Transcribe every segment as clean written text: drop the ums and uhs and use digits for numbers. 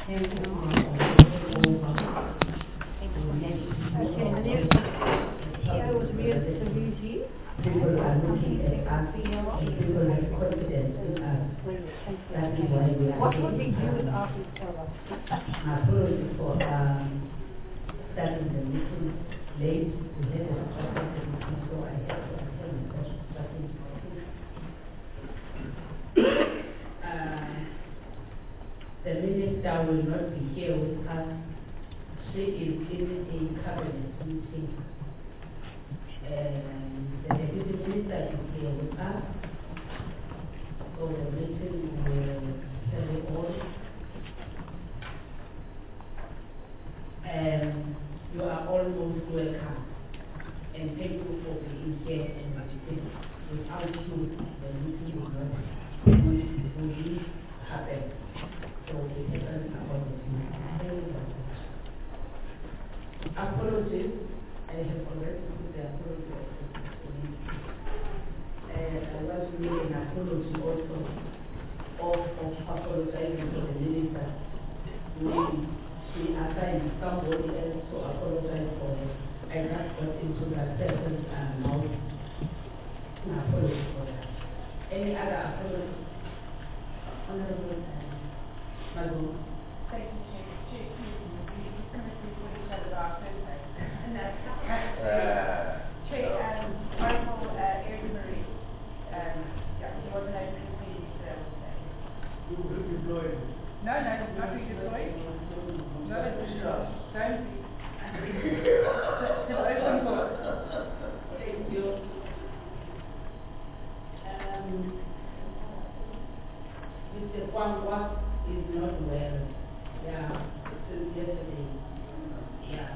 People are looking at us, people have confidence in us. That is why we are. What would we do without each other? My apologies for starting the meeting late. We had a strategic meeting, so I had to attend the strategic meeting. The minister will not be here with us. She is in a cabinet meeting. The deputy minister is here with us. So the meeting will carry on. You are all most welcome. And thank you for being here and participating. Without you, the meeting will not happen. So we can learn about this meeting. Apologies. I have already put the apology of the community. I want to make an apology also of apologizing to the minister. She assigned somebody else to apologize for it. I just got into that person's mouth. An apology for that. Any other apology? Honorable Magu. Thank you, Chair. Chair, please, we're going to speak with each other about Thursday. And that's Michael Eric Marie. He wasn't able to see you today. You redeployed? No, not redeployed. No, don't be. Just open book. Thank you. Mr. Kwangwa is not well. Yeah, since yesterday. Yeah.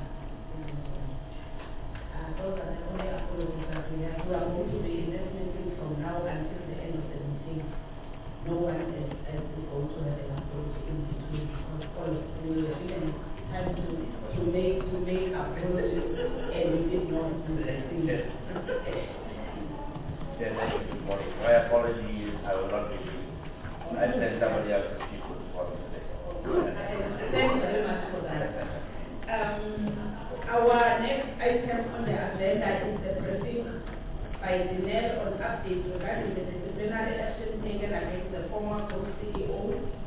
Those are the only apologies that we have. We are going to be in this meeting from now until the end of the meeting. No one is going to have an apology in between because all of we were given time to make apologies and we did not do the thing. Yes, good morning. My apology is I will not be doing. I sent somebody else to speak with for today. Thank you very much for that. Our next item on the agenda is the briefing by Dinel on updates regarding the disciplinary action taken against the former group CEO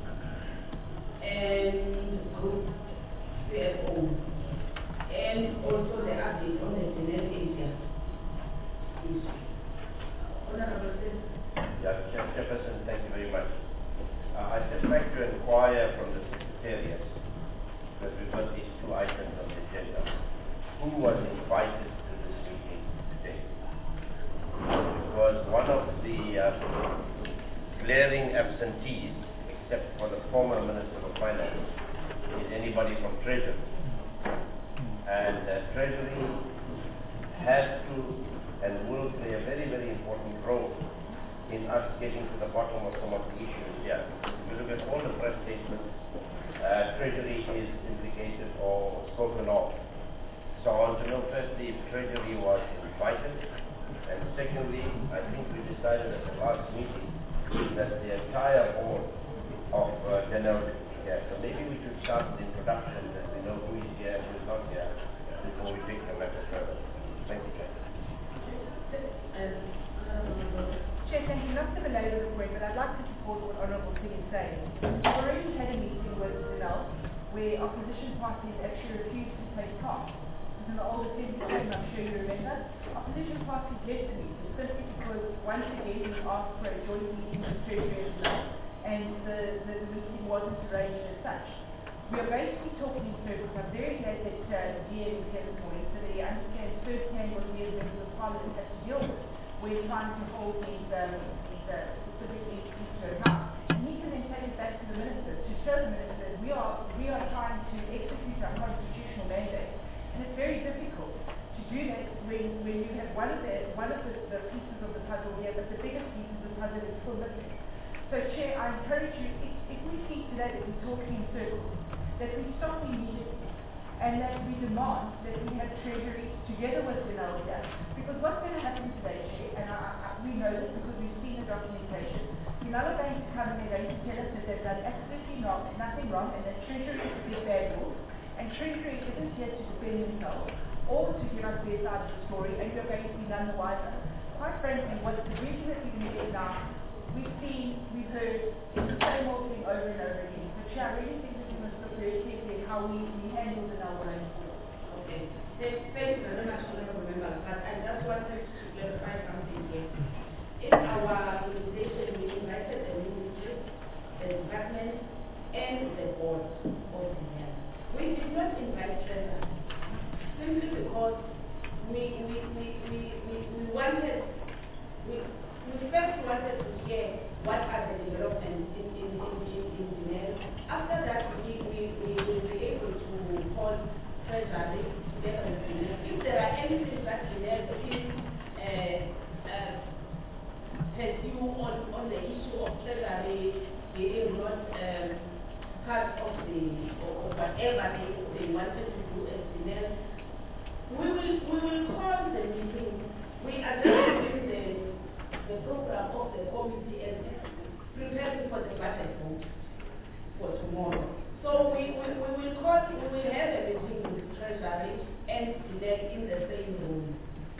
and group CFO, and also the update on the Dinel Asia issue. Honorable Chairperson, thank you very much. I just like to inquire from the Secretariat, because we've got these two items on the agenda. Who was invited to this meeting today? Because one of the glaring absentees, except for the former Minister of Finance, is anybody from Treasury. And Treasury has to and will play a very, very important role in us getting to the bottom of some of the issues here. If you look at all the press statements, Treasury is implicated or spoken of. So I want to know firstly if Treasury was invited, and secondly, I think we decided at the last meeting that the entire board of Denel is here. So maybe we should start the introduction that we know who is here and who is not here before we take the matter further. Thank you, Chair. Chair, thank you. Not to belabor the point, but I'd like to support what Honourable Singh is saying. We've already had a meeting with Denel where opposition parties actually refused to take part. In the old assembly frame, I'm sure you remember, opposition parties left the meeting simply because once again we asked for a joint meeting with Treasury and Denel, and the meeting wasn't arranged as such. We are going to be talking in circles. I'm very glad that Ian is here this morning so that he understands firsthand what we as members of Parliament have to deal with. We're trying to hold these specific entities to account. And he can then take it back to the Minister to show the Minister that we are trying to execute our constitutional mandate. And it's very difficult to do that when you have one of the pieces of the puzzle here, but the biggest piece of the puzzle is still missing. So, Chair, I encourage you, if we see today that we're talking in circles, that we stop immediately and that we demand that we have Treasury together with Denel here. Because what's going to happen today, Chair, and we know this because we've seen the documentation, You're not going to come and they're going to tell us that they've done absolutely nothing wrong and that Treasury is a big bad wolf and Treasury isn't here to defend themselves or to give us their side of the story and you're going to be none the wiser. Quite frankly, what the reason that we're going to get now, we've heard the same old thing over and over again. But yeah, I really think that we must look very carefully at how we handle the now going forward. Okay. Thank you very much, Honorable Member, but I just wanted to clarify something here. In our invitation, we invited the ministry, the department, and the board of the year. We did not invite Trevor, simply because we first wanted to hear what are the developments in the mail. After that, we will be able to call Treasury together with the mail. If there are anything that the mail pursue on the issue of Treasury being not part of or whatever they wanted to do as the mail, we will call the meeting. We are just doing the program of the committee and preparing for the budget vote for tomorrow. So we will have a meeting with Treasury and then in the same room.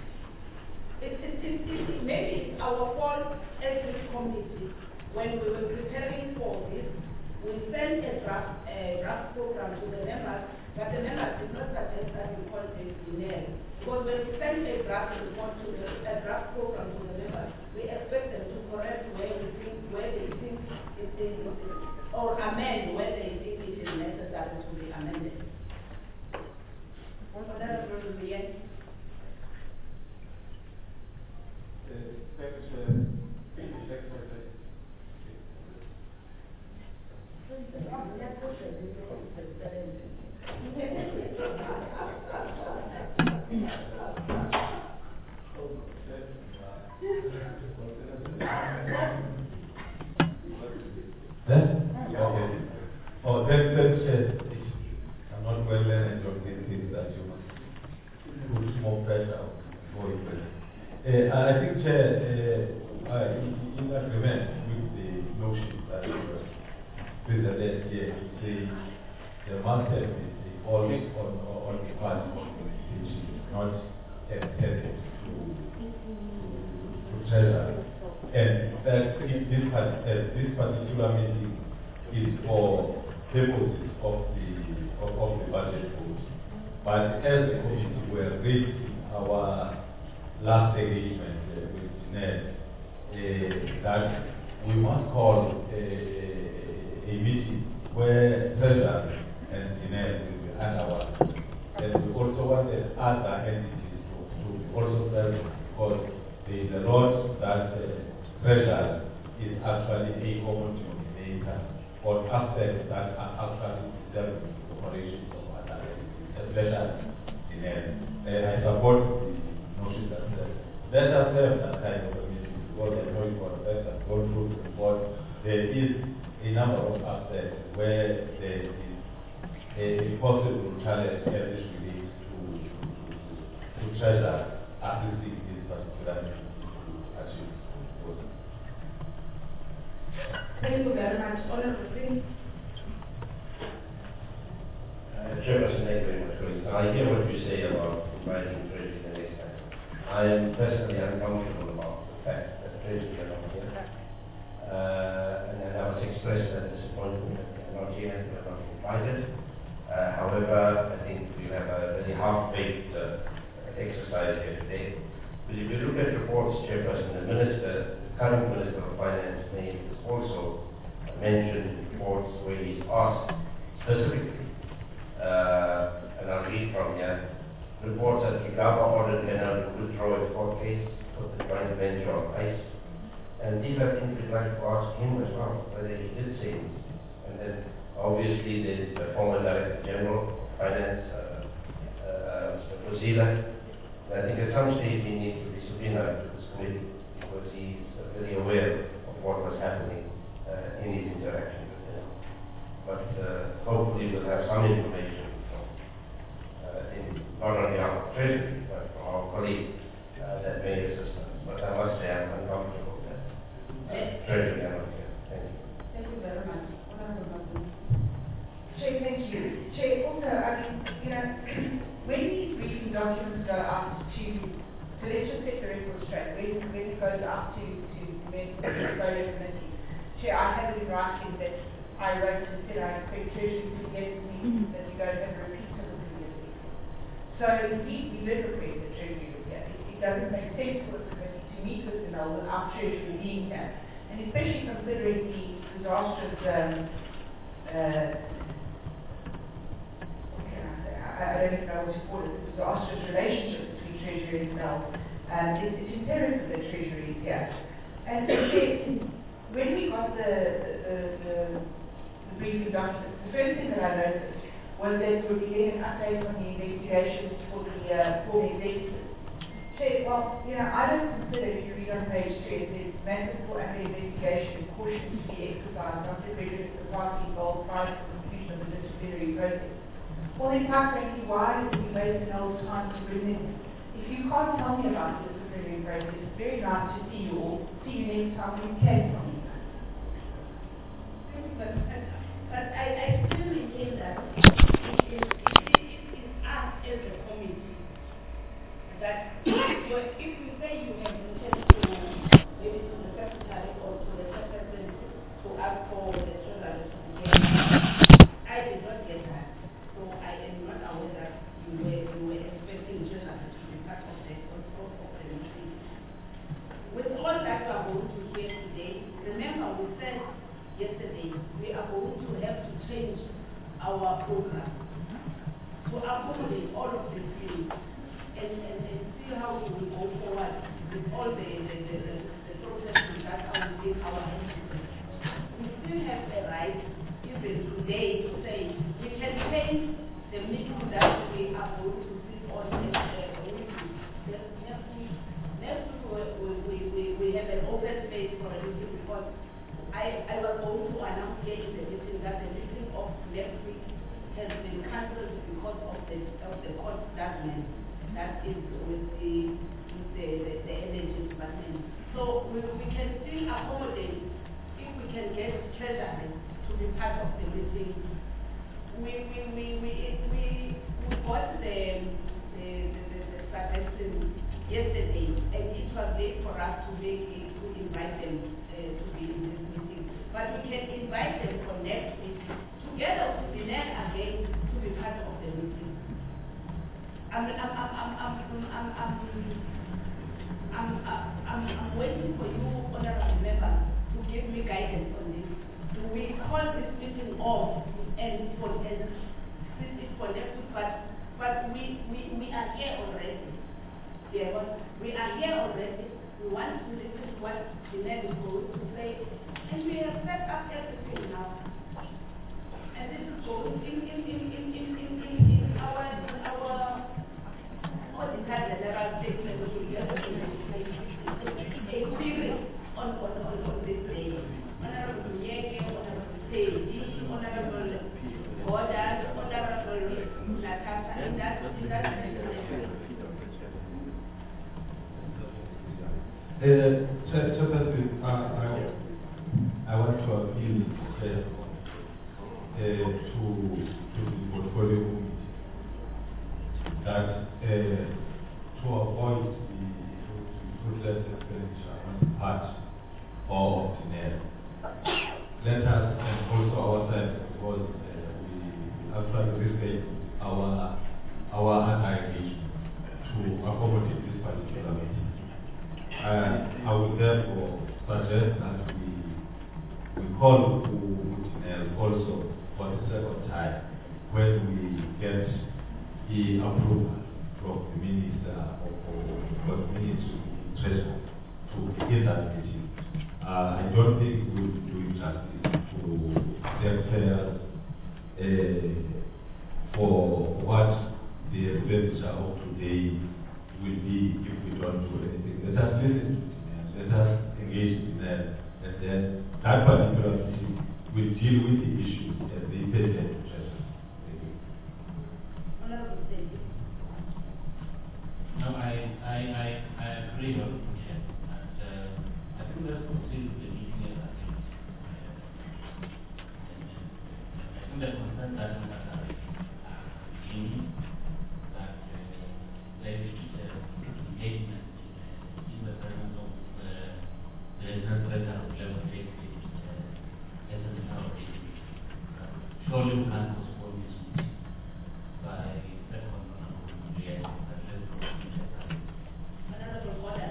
Maybe it's our fault as this committee, when we were preparing for this, we sent a draft program to the members, but the members did not suggest that we call it dinner. Because when we send a draft report to a draft program to the members, we expect them to correct where they think it is, or amend where they think it is necessary to be amended. So that is going to be it. I'm not well learned on these things that you must put more pressure before you present. I think, Chair, in agreement with the notion that presented here, the master is always on the part which is not intended to treasure. And that this particular meeting is for purposes of the budget vote. But as a committee, we are raising our last engagement with NED that we must call a meeting where Treasury and NED will be under our. And we also wanted other entities to also serve because there is a lot that Treasury is actually a common denominator or aspects that are actually deserving the operations of other entities, especially in NED. I support the notion that let us have that kind of a meeting because I know you want that and go through the report. There is a number of aspects where there is a possible challenge as it relates to treasure assisting this particular achieve. Thank you very much. Honorable Singh. Chairperson, thank you very much, colleagues. I hear what you say about inviting Treasury the next time. I am personally uncomfortable about the fact that Treasury are not here. And I was expressed that disappointment that they are not here, they are not invited. However, I think we have a very half-baked exercise here today. But if you look at reports, Chairperson, the current Minister of Finance may also mentioned reports where he's asked specifically, and I'll read from here, reports that Kigaba ordered Leonard to withdraw his court case for the joint venture of ICE. And these are things we'd like to ask him as well, whether he did say this. And then obviously there's the former Director General of Finance, Mr. Fuzila. And I think at some stage he needs to be subpoenaed to this committee because he's very aware of what was happening in his interaction with him. But hopefully we'll have some information from not only our Treasury, but from our colleagues that may assist us. But I must say I'm uncomfortable that Treasury up to members of the portfolio committee. Chair, I have it in writing that I wrote and said I expect Treasury to get meetings that we don't have a repeat of the previous meeting. So indeed, we did request that Treasury was here. It doesn't make sense for the committee to meet with the Nell without Treasury being here. And especially considering the disastrous, I don't even know what to call it, the disastrous relationship between Treasury and Nell. It's imperative that Treasury is here. And when we got the briefing document, the first thing that I noticed was that we were getting an update on the investigations for the former executives. Well, I don't consider, if you read on page 2, it says matters for under investigation and caution to be exercised after regular the party involved prior to the conclusion of the disciplinary process. Well, then, quite frankly, why did we waste an old time to bring in? If you can't tell me about the disciplinary process, it's very nice to see you all. See you next time when you can tell me. But I still maintain that it is us as a committee that if you say you have intent to maybe to the secretary or to the secretary to ask for the treasurer to be there, I did not get that. So I am not aware that you were expecting treasurer to be part of the meeting. With all that we are going to hear today, remember we said yesterday we are going to have to change our program to accommodate all of the fields and see how we will go forward with all the processes that are within our hands. We still have a right, even today, to say we can change the meeting that we are going to sit on next week. Next week we have an open space for a meeting because I was going to announce here in the meeting that the meeting of next week has been cancelled because of the court judgment that is with the energy department. So we can still accommodate if we can get treasury to be part of the meeting. We got the suggestion yesterday, and it was late for us to invite them to be in this meeting. But we can invite them for next week, together with the NEL again, to be part of the meeting. I'm waiting for you, honorable members, to give me guidance on this. Do we call this meeting off and sit it for next week? But we are here already. Yeah, we are here already. We want to listen to what the NEL is going to say, and we have set up everything now. And this is going in our auditor general statement, which we have experience on this day. Honorable Nyeke, Honorable Seiji, Honorable Gordon, Honorable Natasha, in that I want to appeal to the portfolio committee that to avoid the fruitless expenditure on the part of the NEL, let us, and also our side, because we actually restate our engagement to accommodate this particular meeting. I would therefore suggest that we call Putinel also for the second time when we get the approval from the Minister of the Ministry of Treasury to begin that meeting. I don't think we will do justice to the affairs for what the expenditure of today will be if we don't do anything. Let us listen to them, let us engage in them, and then that particular meeting will deal with the issues as they present to us. Thank you. No, I agree with you, and I think let's proceed with the meeting as I think. I think the concern that we have in that there is engagement in the presence of surely we can postpone this meeting by second honorable Maria, and let's proceed at that. Honorable Order.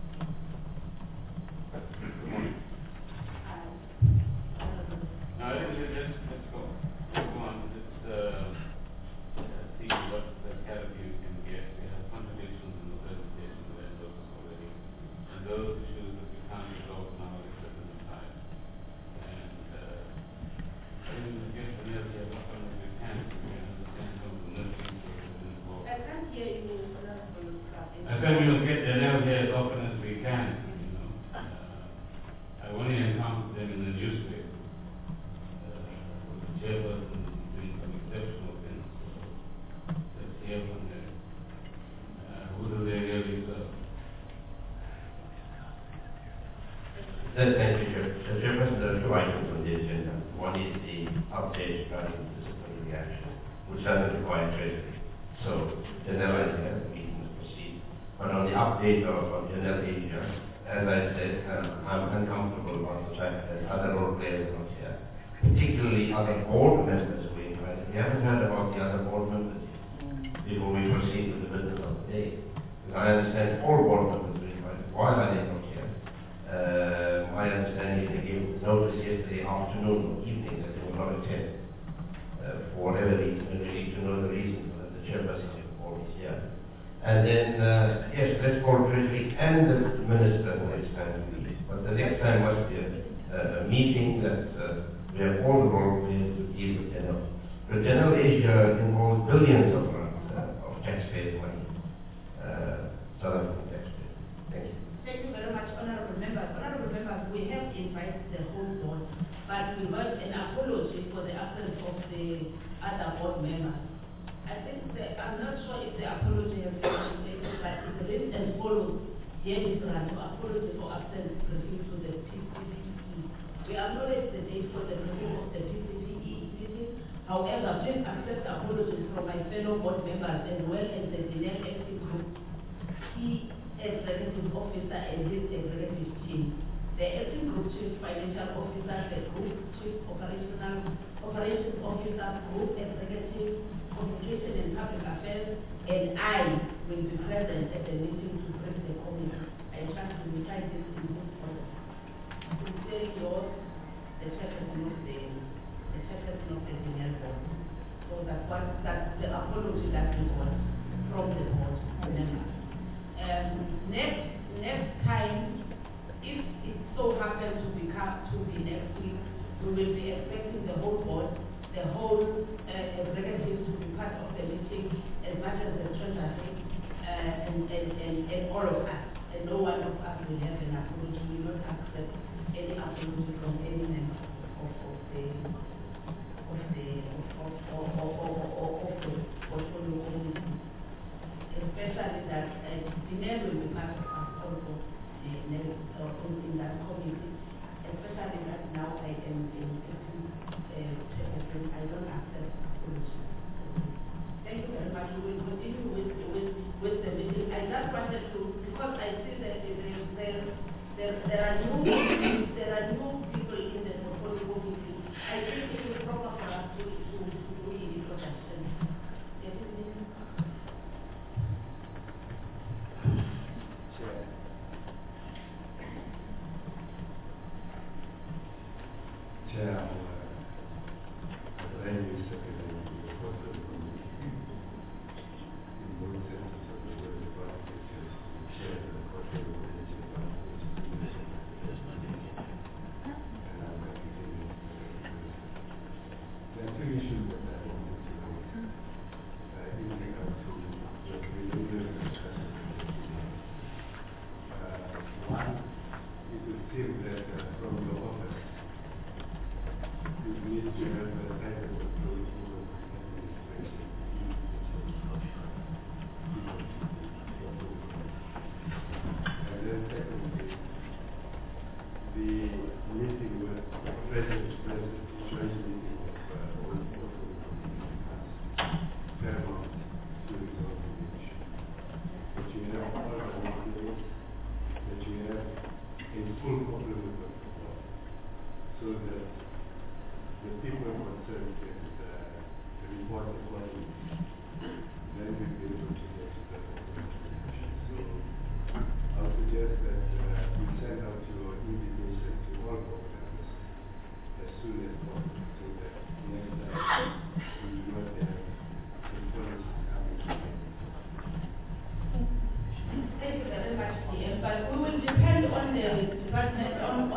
Now, let's go. Let's go on. Let's see what the category can get. We have contributions in the presentation of those already. And those issues that we can't resolve now at a certain time. And I think we get the nearly as often as we can understand some of the nursing processes involved. I can't hear you, Honorable Kraft. I said we must get the nails here as often as we can, you know. I only encountered them in the newspaper. With the chairperson doing some exceptional things. So let's hear from them. Who do they really serve? Thank you, Chair. Chairperson, there are two items on the agenda. One is the update regarding the disciplinary action, which doesn't require treasury. So, Janelle is here, the meeting must proceed. But on the update of Janelle Asia, as I said, I'm uncomfortable about the fact that other role players are not here, particularly other board members who we invited. We haven't heard about the other board members yet before we proceed with the business of the day. Because I understand all board members were invited. Why are they not here? My understanding is they gave notice yesterday afternoon or evening that they will not attend for whatever reason, and we need to know the reason for that the chairperson of the board is here. And then, yes, let's call Treasury and the Minister next time we meet. But the next time must be a meeting that we have all the role players to deal with General. The General Asia involves billions of rands of taxpayers' money, South African taxpayers. Thank you. Thank you very much, Honorable Members. Honorable Members, we have invited the whole board, but we heard an apology for the absence of the other board members. I think I'm not sure if the apology has been taken, but it reads as follows. Dear Mr. Rano, apology for absence review to the PCPE. We acknowledge the date for the review of the PCPE meeting. However, please accept apologies from my fellow board members as well as the Dinel Active Group, key executive officer and his executive team. The acting group chief financial officer, the group chief operations officer, group executive, communication and public affairs, and I will be present at the meeting to brief the committee. I trust we will try this in good order. Sincerely yours, the chairperson of the Dinel board. So that's the apology that we got from the board members. Next time, if it so happens to be next week, we will be expecting the whole board, the whole executive to be part of the meeting, as much as the treasury and all of us. And no one of us will have an apology. We will not accept any apology from any member of the portfolio committee. Especially that the mayor will be part of us also in that committee, especially that now I am in I don't accept apology. Thank you very much. We will continue with the meeting. I just wanted to, because I see that there are new people in the portfolio committee. I think it is proper for us to do the introduction. concerned and the report accordingly, then we'll be able to get to that conclusion. So I would suggest that we send out your invitation to all board members as soon as possible, so that next time we do not have information coming from them. Thank you very much, DM. But we will depend on the department,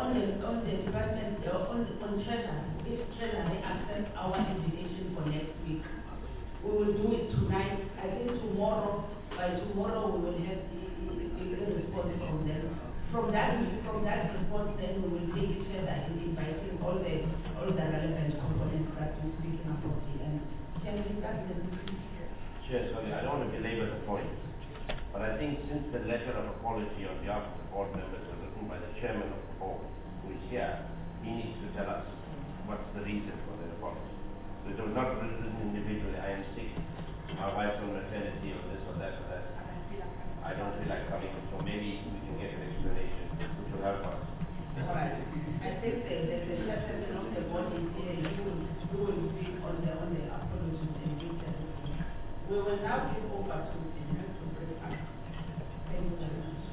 on treasury. If treasury accepts our invitation for next week, we will do it tonight. I think by tomorrow we will have the response from them. From that response, then we will take it further in inviting all the relevant components that we're speaking about here. And can we start the Chair, sorry, I don't want to belabor the point, but I think since the letter of apology on behalf of the board members was written by the chairman of the board, who is here, he needs to tell us what's the reason for the apology. So it was not written individually, I am sick, my wife's on maternity, or this or that or that. I don't feel like coming, so maybe we can get an explanation which will help us. All right. I think the chairman of the board is here. You will speak on the apologies and details. We will now give over to the next to break up. Thank you very much.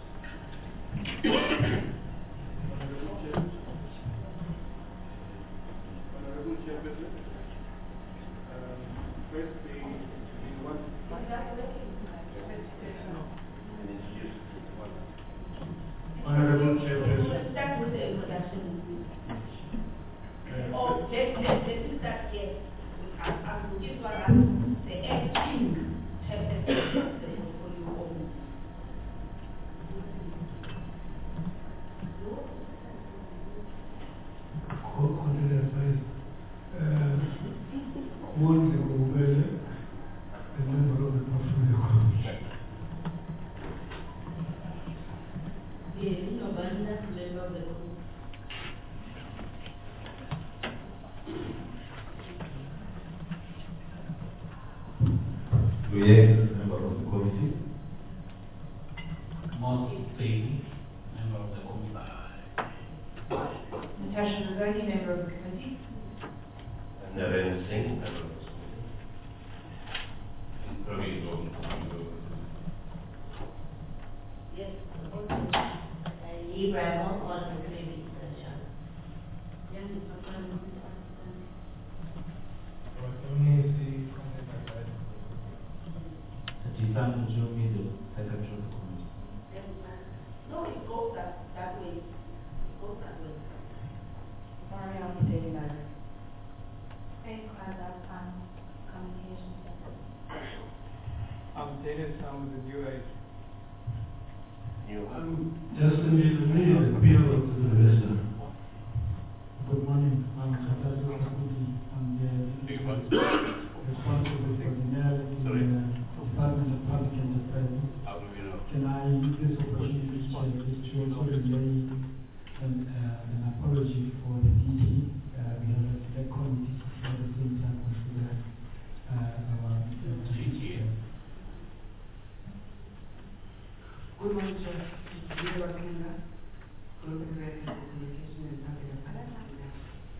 Honorable Chairperson, firstly, we want Honorable Chairperson. We'll start with the introduction. Oh, let's start here. I'm looking for the acting chairperson of the portfolio owner. The member of the portfolio committee. Yes, nobody has to member of the group. Luye, member of the committee. Most Bailey, member of the committee. Natasha Nagoni, member of the committee. And Naren Singh, member of the Yes, Ibrahim on the committee. Yes, it's not Jitan Jumi, the secretary of the committee. No, it goes that way. It goes that way. Mariam Daily Library. Communication Center. I'm Dennis, I'm with the UI. You. Justin Jilani, the peer of the investor. Good morning, I'm Katazo Kakuti. I'm the responsible for the Department of Public Enterprises. Can I use this opportunity to also relay an apology for the DT? We have a select committee at the same time consider our DT. Good morning, sir. Good morning, Global Director of Communication and Public Affairs.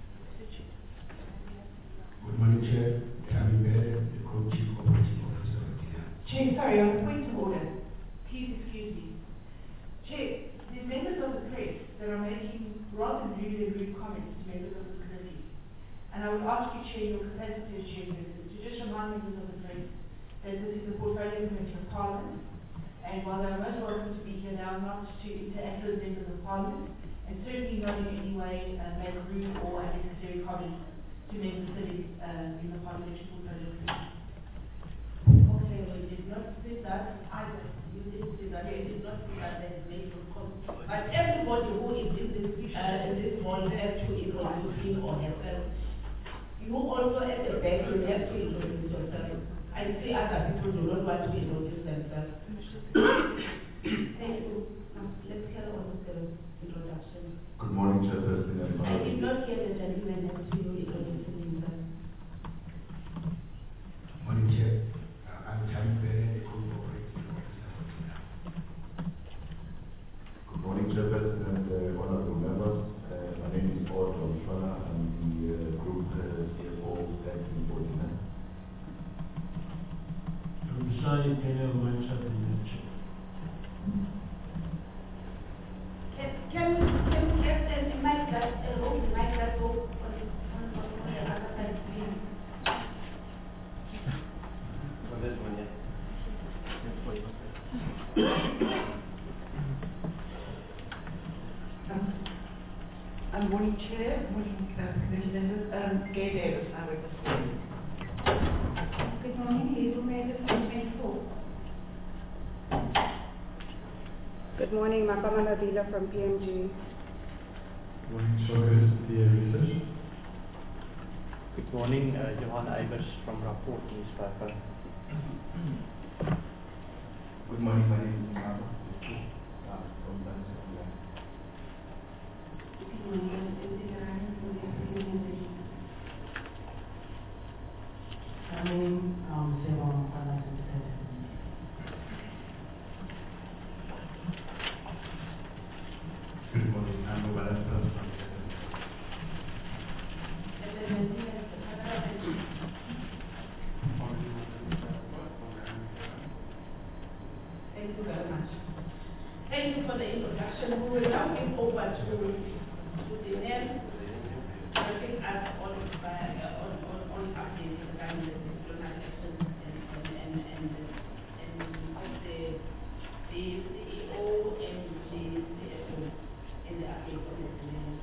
Good morning, Chair. Kami Bere, the Co-Chief Operating Officer of the Chair, sorry, on the point of order. Please excuse me. Chair, the members of the press that are making rather rude comments to members of the committee. And I would ask you, Chair, your capacity as chairperson, to just remind members of the press that this is the Portfolio Committee of Parliament. And while they are most welcome to be here, they are not to interact with members of Parliament, and certainly not in any way make rude or unnecessary comments to members sitting in the Parliamentary Portfolio Committee. Okay, we did not say that either. You did say that. You did not say that there is made for comment. But everybody who is in this hall has to introduce him or herself. You also at the back will have to introduce yourself. I see other people do not want to introduce themselves. Thank you. Let's carry on with the introduction. Good morning, Chairperson. I did not hear the gentleman next to you introducing himself. Morning, Chair. I'm Kami Bere, the Group Operating Officer of the Good morning, Chairperson and honorable members. My name is Otto Shwana. I'm the Group CFO Sani Penel Mancha Dineche. Can we get a mic that go on the other side, please? For this one, yeah. Morning Chair, morning committee members. Gay Davis, I represent. Good morning, Hazel Mayer from 24. Good morning, Mapama Nabila from PMG. Good morning, Shogris, the research. Good morning, Johan Eibers from Rapport Newspaper. Good morning, my name is Mama from Tanzania. Good morning, Good morning, I'm Mubarak from Thank you very much. Thank you for the introduction. We will now give over to the name helping us on updates regarding the external actions and the CEO and the CFO in the update on the name.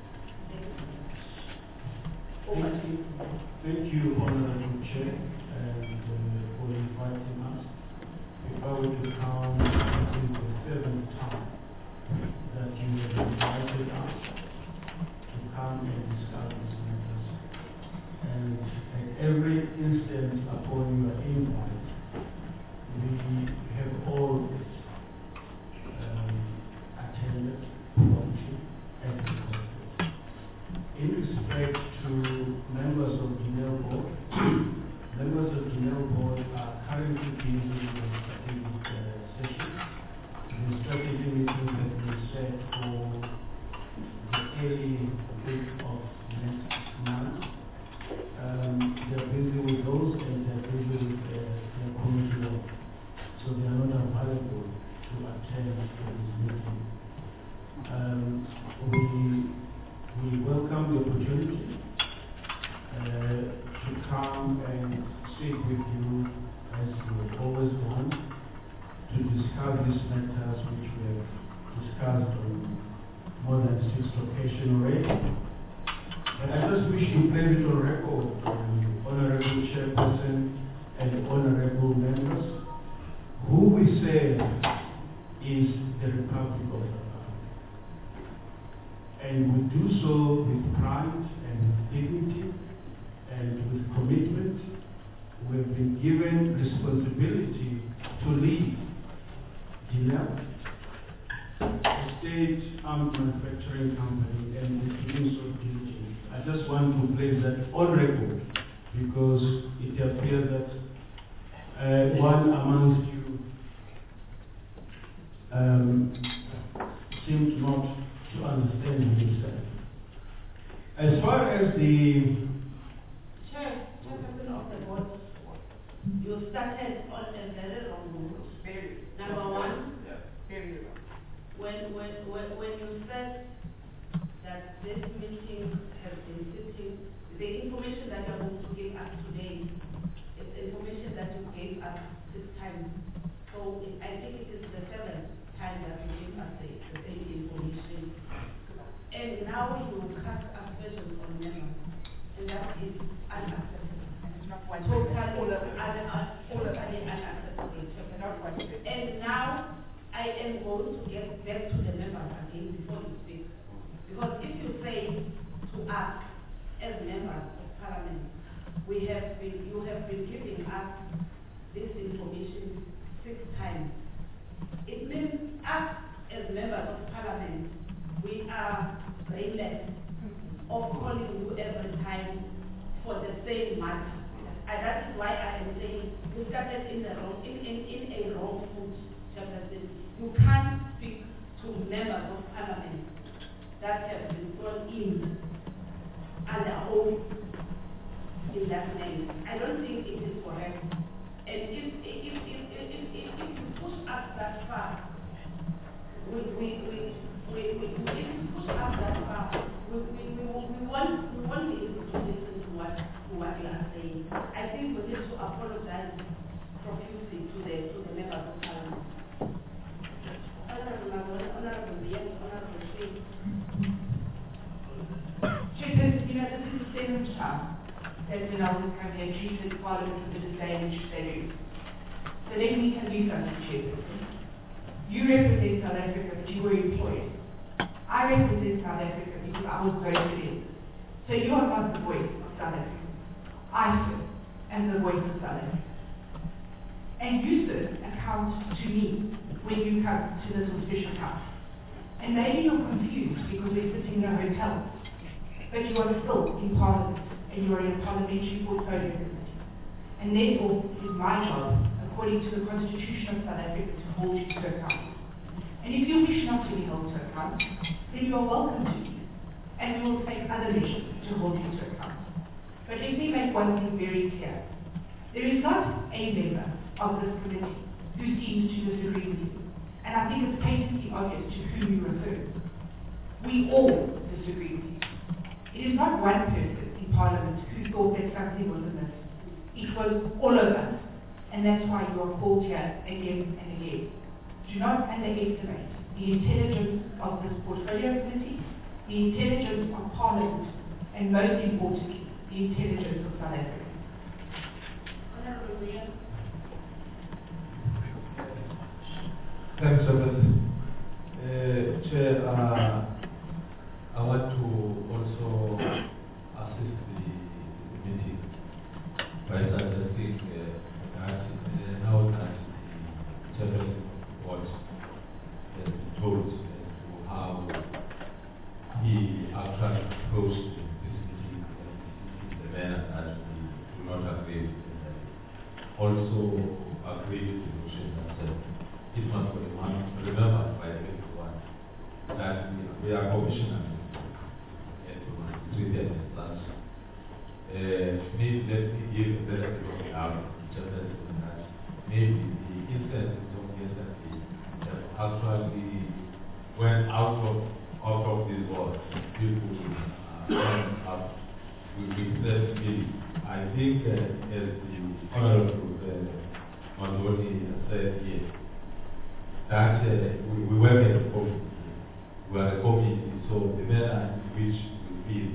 Thank you, Honorable Chair, and for inviting us. If I were to count, this is the 7th time that you have invited us to come and discuss these matters. And at every instance upon your invite, we have always attended promptly and requested. In respect to members of the NEL board, members of the NEL board are currently busy with the strategic session. The strategy meeting has been set for the early week of next month. They're busy with those and they're busy with their committee work. So they are not available to attend this meeting. We welcome the opportunity to come and speak with you as we have always done, to discuss these matters which we have discussed on more than 6 occasions already. And I just wish to place it on record, Honorable Chairperson and Honorable members, who we say is the Republic of South Africa. And we do so with pride and dignity and with commitment. We have been given responsibility to lead DINEL, a state armed manufacturing company, and we're doing so diligently. I just want to place that on record because it appears that one amongst you seems not to understand himself. As far as the Chairperson of the board, you started on a very wrong note. Number one, when you said that this meeting has been sitting, the information that you are going to give us today is information that you gave us 6 times. So I think it is the 7th time that you gave us the same information. And now you cast aspersions on members. And that is unacceptable. Totally unacceptable. And now I am going to get back to the members again before you speak. Because if you say to us as members of parliament, you have been giving us this information 6 times. It means us as members of parliament, we are brainless of calling you every time for the same matter. And that is why I am saying you started in a wrong foot, Chairperson. You can't speak to members of parliament that have been thrown in under oath in that name. I don't think it is correct. And if you push us that far, if you push us that far, we won't be able to listen to what you are saying. I think we need to apologize profusely to the members of Parliament. Honorable Yes, Honorable Shane. Chairperson, this is the seventh time that the Nelson Company have treated Parliament with the disdain which they do. So let me tell you something, Chairperson. You represent South Africa, but you were employed. I represent South Africa because I was voted in. So you are not the voice of South Africa. I, sir, am the voice of South Africa. And you, sir, account to me when you come to this auspicious house. And maybe you're confused because we're sitting in a hotel, but you are still in Parliament, and you are in a parliamentary portfolio committee. And therefore, it is my job, according to the Constitution of South Africa, to hold you to account. And if you wish not to be held to account, then you are welcome to be, and we will take other measures to hold you to account. But let me make one thing very clear. There is not a member of this committee who seems to disagree with you. And I think it's patently obvious to whom you refer. We all disagree with you. It is not one person in Parliament who thought that something was amiss. It was all of us. And that's why you are called here again and again. Do not underestimate the intelligence of this portfolio committee, the intelligence of Parliament, and most importantly, the intelligence of South Africa. Honorable Yes. Thanks, Chairperson. Chair, I want to also assist the meeting by suggesting now that the Chairperson was told as to how he actually approached this meeting in the manner that we do not agree with. Also agree with the motion that it must be remembered by everyone that we are commissioners and we must treat them as such. Maybe let me give a better example, that maybe the instances of yesterday that actually went out of this world, people up with that feeling. I think as the Honorable Mandoni said here, that we work as a community. We are a community, so the manner in which we feel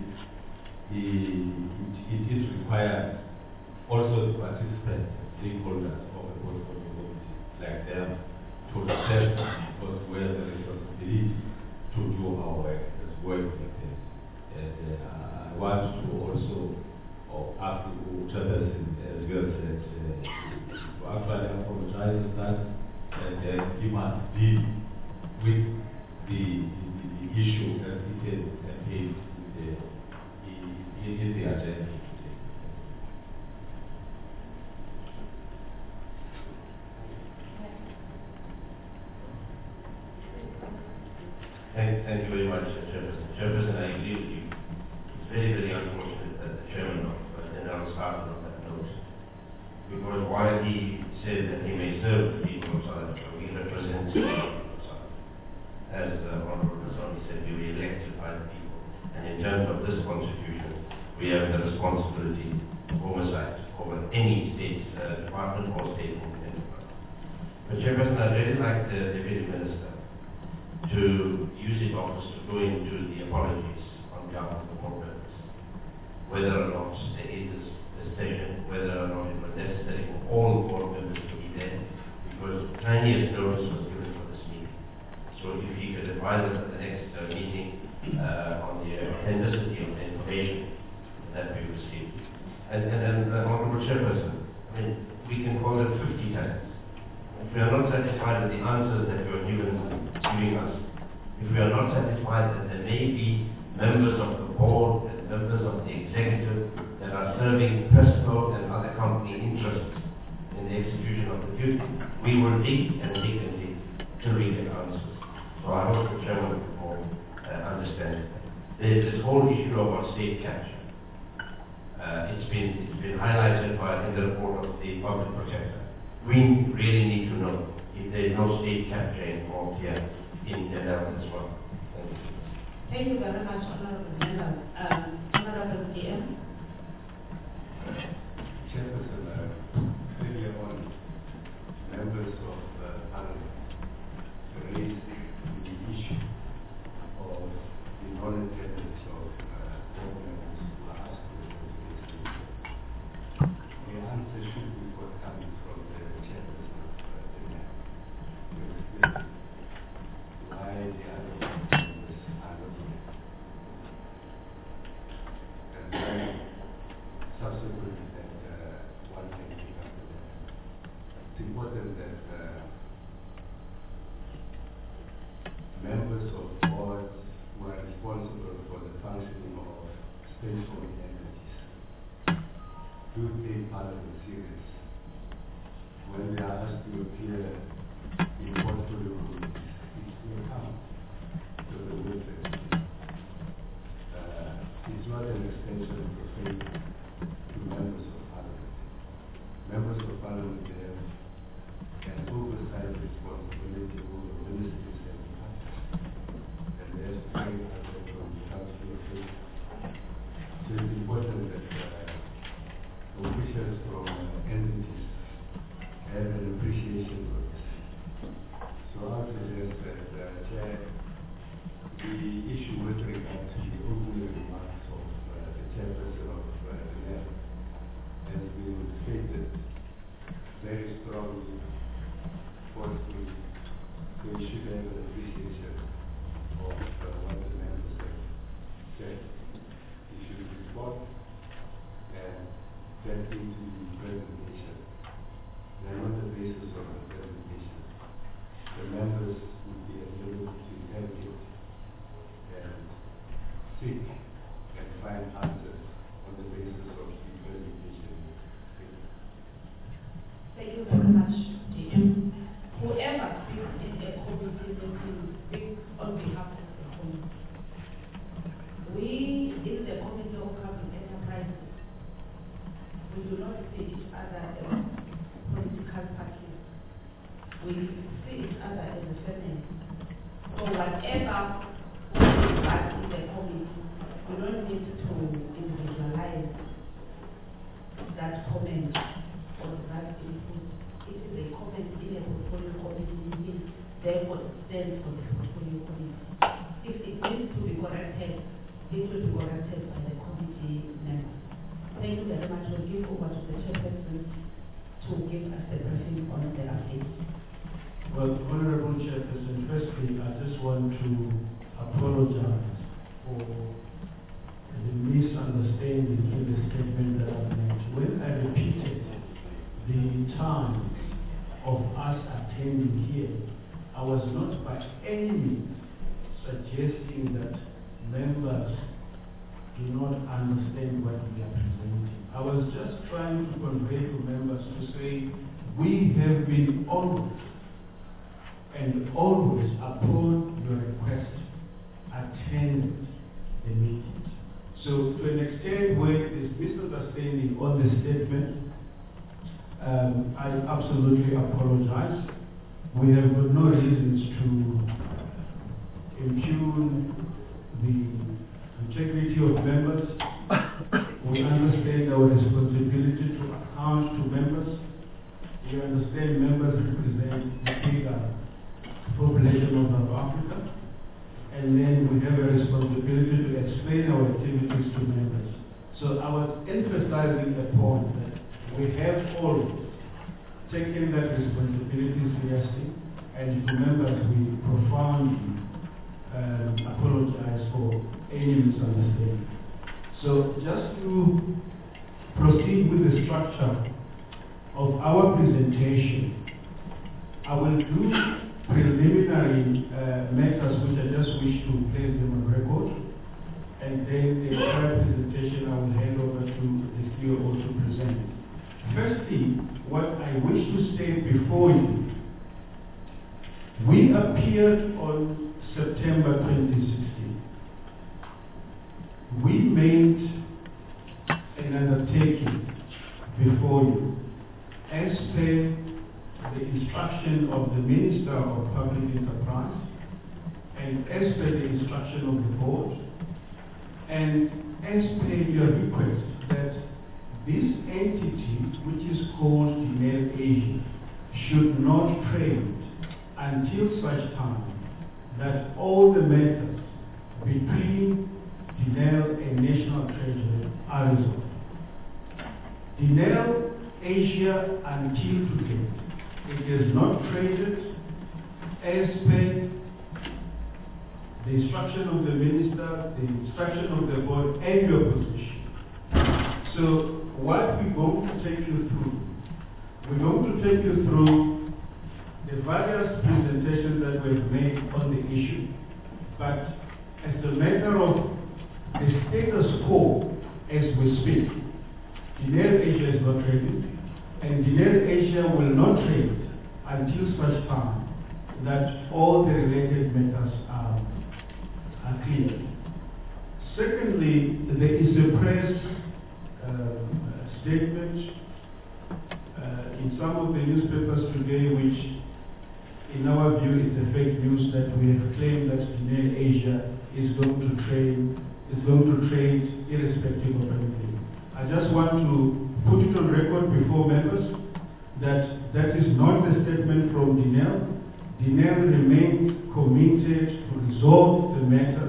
it is required also the participants, stakeholders of the portfolio committee, like them, to accept because we have the responsibility to do our work as work like this. And I want to also ask the Chairperson, as well said, to actually apologize for that. And he must deal with the issue as it is in the agenda. Thank you very much, Chairperson. Chairperson, I agree with you. It's very, very unfortunate that the chairman of the NL started on that note. Because while he said that he may serve the people of South Africa, we represent the people of South Africa. As Honorable Masoni said, we were elected by the people. And in terms of this constitution, we have the responsibility of oversight over any state department or state enterprise. But Chairperson, I'd really like the Deputy Minister to use his office to go into the apologies on behalf of the board members. Whether or not there is a session, whether or not it was necessary for all board members to be there, because tiniest notice was given for this meeting. So if he could advise us at the next meeting on the authenticity of the information that we received. And Honorable Chairperson, I mean, we can call it 50 times. If we are not satisfied with the answers that you are giving us, if we are not satisfied that there may be members of the board and members of the executive that are serving personal and other company interests in the execution of the duty, we will dig and dig and dig till we get answers. So I hope the chairman of the board understands that. There's this whole issue about state capture. It's been highlighted in the report of the public protector. We really need to know if there is no state capture involved here in the Netherlands as well. Thank you very much, Honorable Member. Honorable DM. Chairperson, earlier on, members of Parliament raised the issue of the non-attendance of board members who are asked to attend this meeting. The answer should be forthcoming from the chairperson of the NEP to explain why the other members are not here. And then subsequently that one can pick up with that. It's important that members of boards who are responsible for the functioning of state-owned entities do take Parliament serious. When they are asked to appear in portfolio committees, it will come to the witness. It's not an extension of the faith to members of Parliament. Members of Parliament have an oversight responsibility over ministries and departments, and they have to pay attention when it comes to the faith. So it's important that officials from entities have an appreciation for this. So I would suggest that, Chair, the issue with regard to the opening remarks of the chairperson of the NEP has been stated very strongly, forcefully. So we should have an appreciation of what the members have said. We should respond and get into the presentation. And on the basis of the presentation, the members would be able to interrogate and seek and find answers on the basis of the presentation. Thank you very much, DM. Whoever speaks in a committee meeting speaks on behalf of the committee. We, in the Committee of Public Enterprises, we do not see each other as political parties. We see each other as a family. So whatever we discuss in the committee, we don't need to individualize that comment or that input. It is a comment in a portfolio committee meeting, therefore it stands for the portfolio committee. If it needs to be corrected, it will be corrected by the committee members. Thank you very much. We'll give over to the chairperson to give us the briefing on the update. Well, Honorable Chairperson, firstly, I just want to apologize for the misunderstanding in the statement that I made. When I repeated the time of us attending here, I was not by any means suggesting that members do not understand what we are presenting. I was just trying to convey to members to say, we have been always and always, upon your request, attend the meetings. So to an extent where there's misunderstanding on the statement, I absolutely apologize. We have got no reasons to impugn the integrity of members. We understand our responsibility to account to members. We understand members represent the bigger population of South Africa, and then we have a responsibility to explain our activities to members. So I was emphasizing the point that we have all taken that responsibility seriously, and to members we profoundly apologize for any misunderstanding. So just to proceed with the structure of our presentation, I will do preliminary matters which I just wish to place them on record, and then the entire presentation I will hand over to the CEO to present. Firstly, what I wish to state before you, we appeared on September 2016. We made an undertaking before you, as per the instruction of the Minister of Public Enterprise, and as per the instruction of the board, and as per your request that this entity, which is called Denel Asia, should not trade until such time that all the matters between Denel and National Treasury are resolved. Denel Asia, until today, it is not traded as per the instruction of the minister, the instruction of the board, and your position. So what we're going to take you through, we're going to take you through the various presentations that we've made on the issue, but as a matter of the status quo as we speak, Denel Asia is not traded, and Denel Asia will not trade until such time that all the related matters are clear. Secondly, there is a press statement in some of the newspapers today which, in our view, is a fake news that we have claimed that Denel Asia is going to trade irrespective of anything. I just want to put it on record before members that that is not a statement from Denel. Denel remains committed to resolve the matter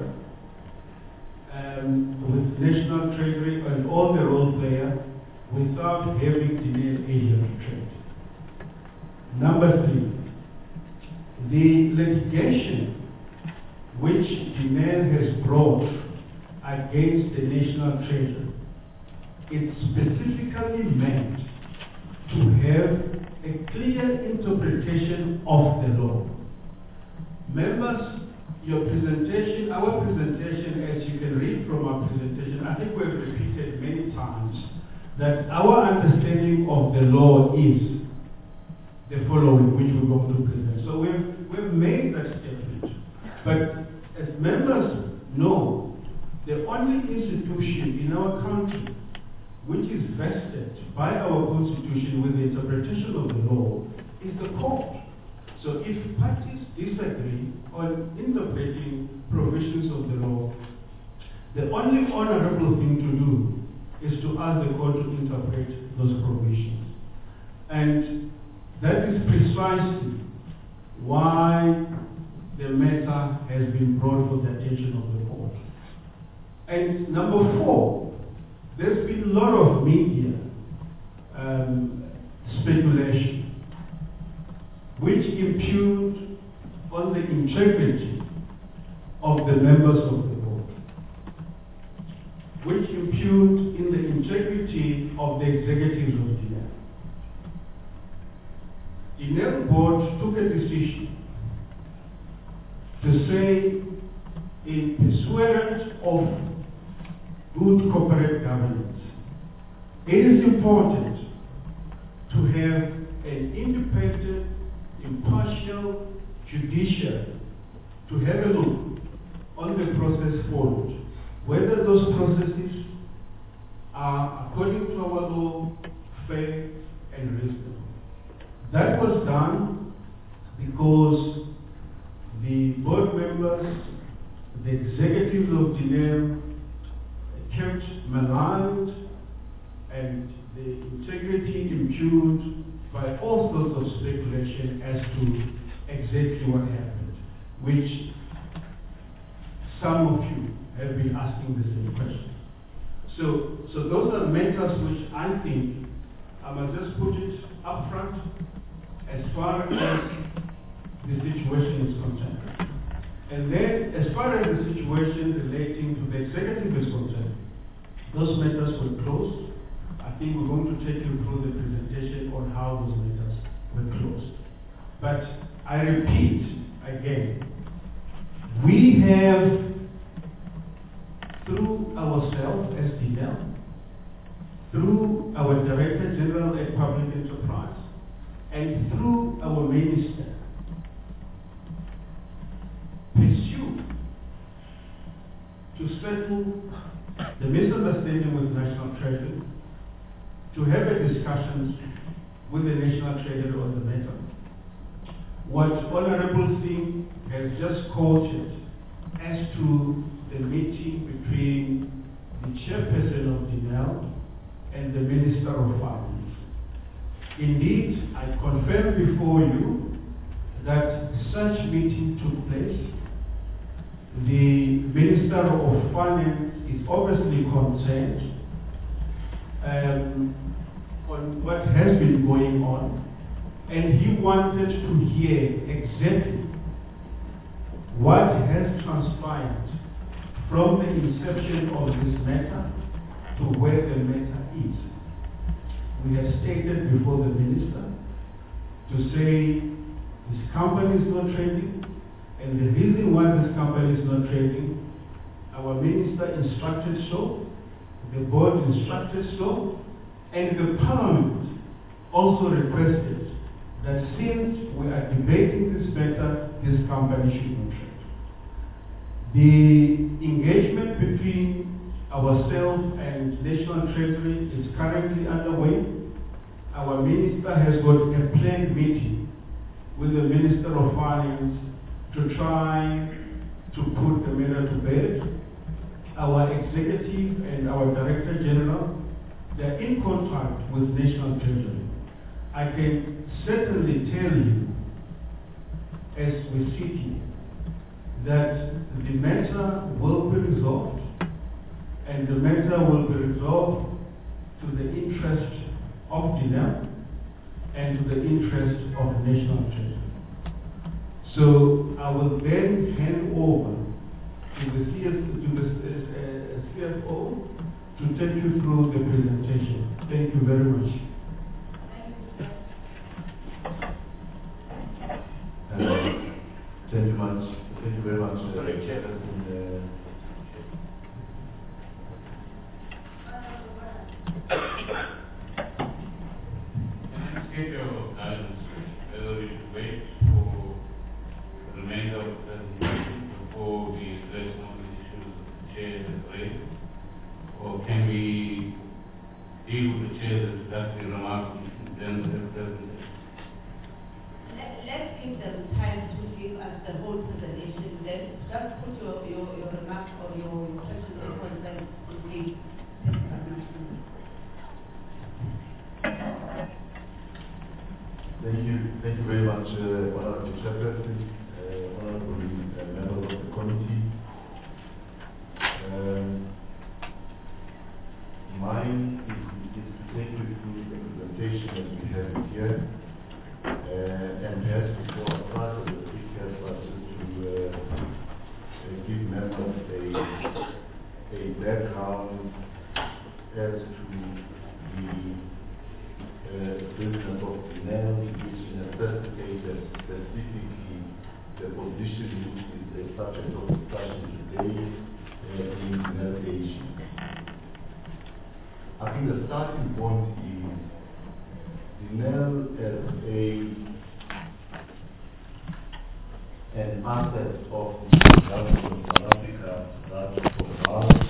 with National Treasury and all the role players without having Denel Asia to trade. Number 3, the litigation which Denel has brought against the National Treasury, it's specifically meant to have a clear interpretation of the law. Members, your presentation, our presentation, as you can read from our presentation, I think we've repeated many times that our understanding of the law is the following, which we're going to present. So we've made that statement. But as members know, the only institution in our country which is vested by our constitution with the interpretation of the law is the court. So if parties disagree on interpreting provisions of the law, the only honorable thing to do is to ask the court to interpret those provisions. And that is precisely why the matter has been brought for the attention of the court. And number 4, there's been a lot of media speculation which impugned on the integrity of the members of the board, which impugned in the integrity of the executives of Denel. Denel board took a decision to say, in pursuance of good corporate governance, it is important to have an independent, impartial judiciary to have a look on the process followed, whether those processes are, according to our law, fair and reasonable. That was done because the board members, the executives of Denel, kept maligned and the integrity impugned by all sorts of speculation as to exactly what happened, which some of you have been asking the same question. So those are matters which I think I must just put it up front as far as the situation is concerned. And then as far as the situation relating to the executive is concerned, those matters were closed. I think we're going to take you through the presentation on how those matters were closed. But I repeat again, we have, through ourselves as Denel, through our Director General at Public Enterprise, and through our Minister, pursue to settle the misunderstanding with National Treasury to have a discussion with the National Treasury on the matter. What Honorable Singh has just quoted as to the meeting between the chairperson of DINEL and the Minister of Finance. Indeed, I confirm before you that such meeting took place. The Minister of Finance is obviously concerned on what has been going on, and he wanted to hear exactly what has transpired from the inception of this matter to where the matter is. We have stated before the Minister to say this company is not trading, and the reason why this company is not trading, our Minister instructed so, the board instructed so, and the Parliament also requested that since we are debating this matter, this company should not trade. The engagement between ourselves and National Treasury is currently underway. Our Minister has got a planned meeting with the Minister of Finance to try to put the matter to bed. Our executive and our Director General, they are in contact with National Treasury. I can certainly tell you, as we sit here, that the matter will be resolved, and the matter will be resolved to the interest of DINEL and to the interest of National Treasury. So I will then hand over to the CFO to take you through the presentation. Thank you very much. Thank you very much, Chairperson. Can I just get your guidance whether we should wait for the remainder of the presentation before we address some of the issues that the Chair has raised? Or can we deal with the Chair's introductory remarks and then the presentation? Let's give them time to give us the whole presentation. Then just put your remarks or your questions and concerns to the Thank you very much, Honorable Chairperson, Honorable members of the committee. Mine is to take you through the presentation that we have here, and perhaps before I start with the speakers, but to give members a background as to the business of DINEL, which necessitated specifically the position which is the subject of discussion today in DINEL Asia. I think the starting point is DINEL as an asset of the government of South Africa that provides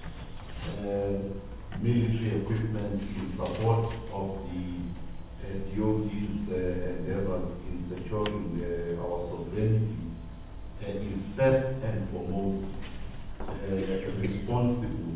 military equipment in support of the DOD's endeavors in securing our sovereignty, is first and foremost responsible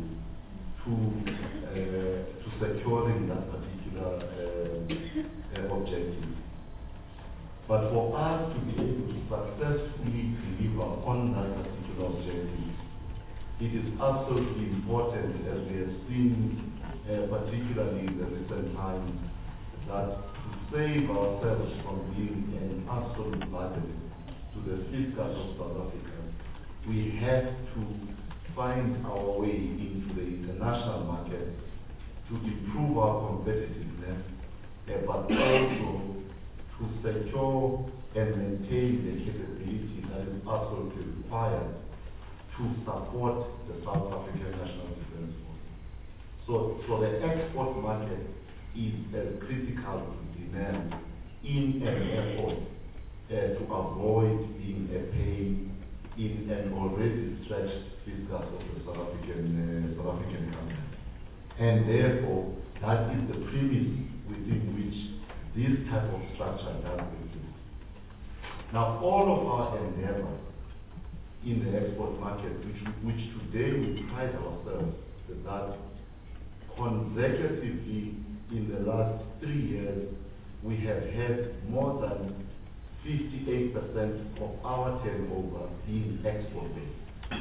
to securing that particular objective. But for us to be able to successfully deliver on that particular objective, it is absolutely important, as we have seen, particularly in the recent times, that to save ourselves from being an absolute burden to the fiscal of South Africa, we have to find our way into the international market to improve our competitiveness, but also to secure and maintain the capability that is absolutely required to support the South African National Defence Force. So the export market is critical to demand in an effort to avoid being a pain in an already stretched fiscal of the South African country. And therefore, That is the premise within which this type of structure does exist. Now, all of our endeavors in the export market, which today we pride ourselves that consecutively in the last 3 years, we have had more than 58% of our turnover being export-based.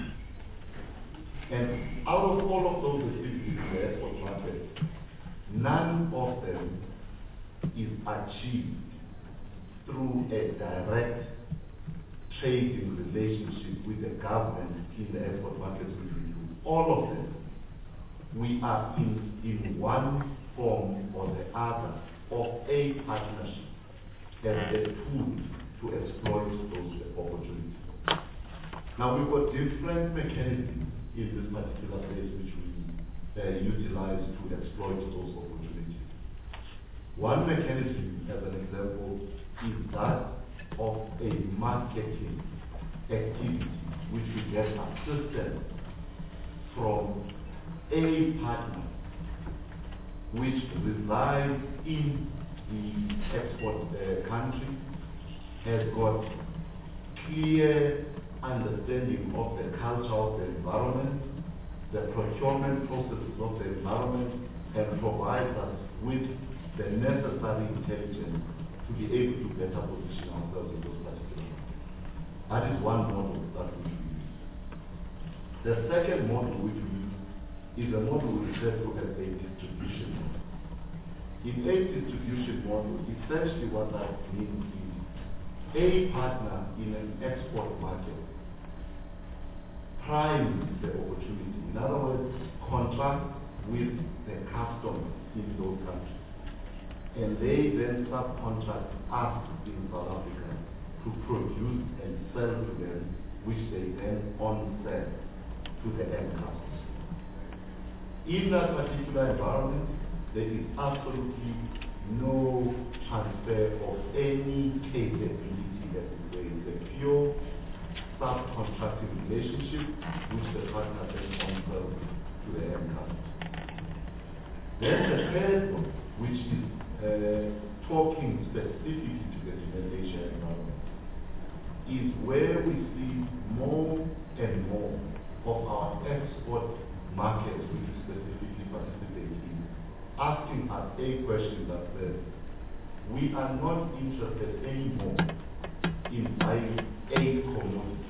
And out of all of those activities in the export market, none of them is achieved through a direct trading relationship with the government in the export markets which we do. All of them, we are in one form or the other of a partnership as a tool to exploit those opportunities. Now we've got different mechanisms in this particular place which we utilize to exploit those opportunities. One mechanism, as an example, is that of a marketing activity which we get assistance from a partner which resides in the export country, has got clear understanding of the culture of the environment, the procurement processes of the environment, and provides us with the necessary intelligence to be able to better position ourselves in those particular markets. That is one model that we use. The second model which we use is a model we refer to as a distribution model. In a distribution model, essentially what that means is a partner in an export market primes the opportunity. In other words, contracts with the customs in those countries. And they then subcontract us in South Africa to produce and sell to them, which they then on-sell to the end customers. In that particular environment, there is absolutely no transfer of any capability that is there. It's a pure subcontracting relationship which the partner then on-sells to the end customers. Then the third one, which is talking specifically to the Asia environment, is where we see more and more of our export markets which we specifically participate in, asking us a question that says, we are not interested anymore in buying a commodity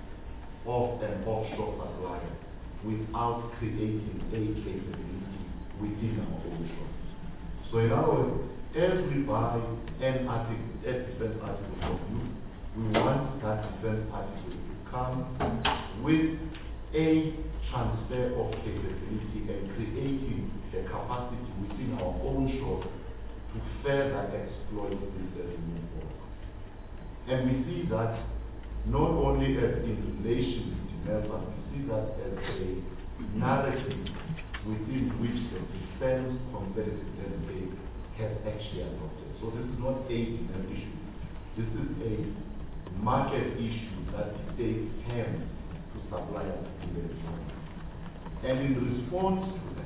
of an offshore supplier without creating a capability within our own shore. So in other words, as we buy an article, a defense article from you, we want that defense article to come with a transfer of capability and creating the capacity within our own shore to further exploit this as we move forward. And we see that not only as in relation to demand, but we see that as a narrative within which the defense competitiveness has actually adopted. So this is not a demand issue. This is a market issue that states can to suppliers in the economy. And in response to that,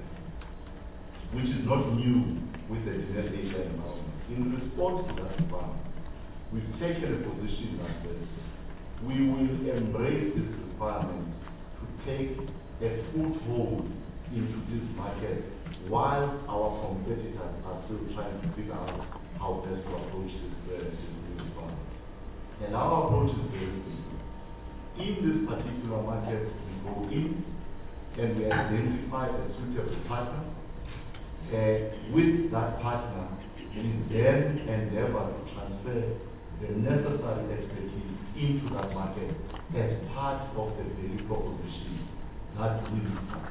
which is not new with the General Asia environment, in response to that environment, we've taken a position that says we will embrace this requirement to take a foothold into this market while our competitors are still trying to figure out how best to approach this market. And our approach is very simple. In this particular market, we go in and we identify a suitable partner. With that partner, we then endeavor to transfer the necessary expertise into that market as part of the value proposition that we have.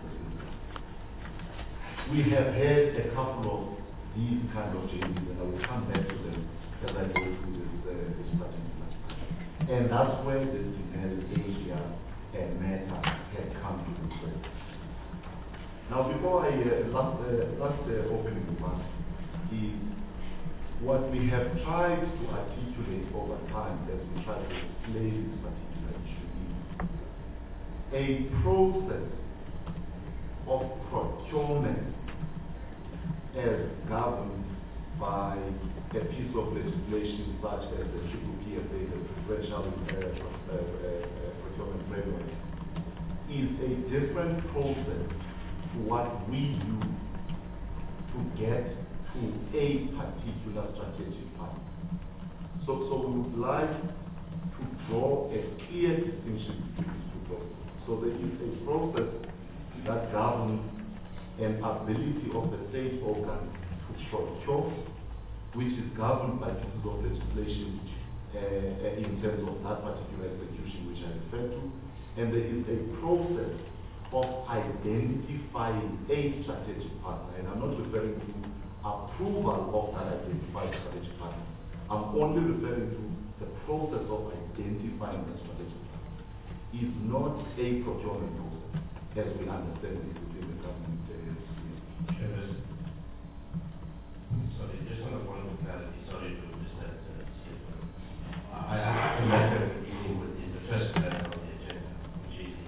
We have had a couple of these kind of changes, and I will come back to them as I go through this particular. And that's where the General Asia matter had come to play. Now, before I last opening remarks is what we have tried to articulate over time as we try to explain this particular issue is a process of procurement as governed by a piece of legislation such as the PPPFA, the Preferential Procurement Framework, is a different process to what we use to get to a particular strategic partner. So we would like to draw a clear distinction between these two processes. So there is a process that governs an ability of the state organ to procure, which is governed by pieces of legislation in terms of that particular execution which I referred to. And there is a process of identifying a strategic partner. And I'm not referring to approval of that identified strategic partner. I'm only referring to the process of identifying the strategic partner. It's not a procurement process, as we understand it within the government sphere. Sorry, just on a point of clarity, sorry to disturb the statement. I asked the matter beginning with the first matter on the agenda, which is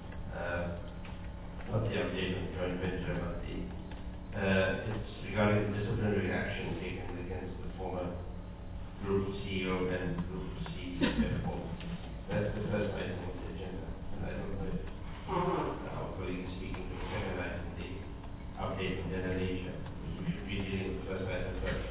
not the update on the joint venture, but it's regarding the disciplinary action taken against the former Group CEO and Group CFO. That's the first item on the agenda, and I don't know if our colleague is speaking to the second item, the update on General Asia. We should be dealing with the first item first.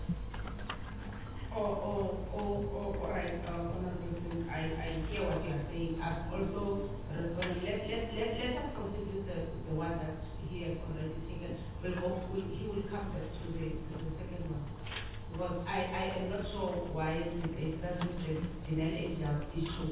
All right, Honorable, I hear what you are saying. I've also responded. Let us proceed with the one that he has already taken. He will come back to the second one. Because I am not sure why it doesn't General Asia issue.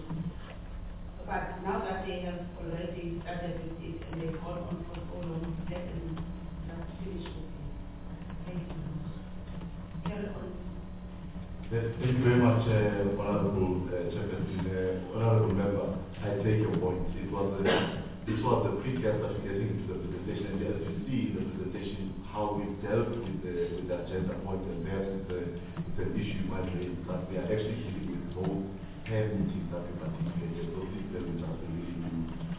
But now that they have already started with it and they've gone on for so long, let them just finish with it. Thank you. Carry on. Thank you very much, Honorable Chairperson. Honorable Member, I take your point. It was the precursor to getting into the presentation, and as you see in the presentation, how we dealt with the agenda point, and perhaps it's an issue you might raise, but we are actually dealing with both pair meetings that we participated. So this level just really do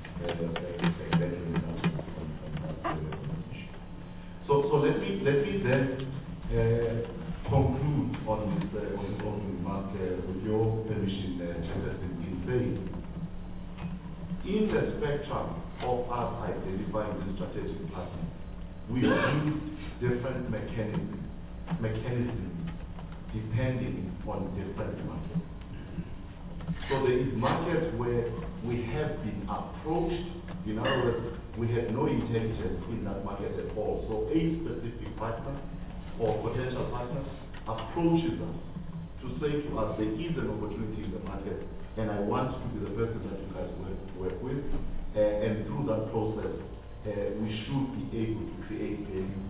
a better result on that issue. So let me then conclude on this opening remark with your permission, Chairperson, in saying, in the spectrum of us identifying this strategic partner, we use different mechanisms depending on different markets. So there is markets where we have been approached. In other words, we have no intelligence in that market at all. So a specific partner or potential partner approaches us to say to us, there is an opportunity in the market and I want to be the person that you guys work with. And through that process, we should be able to create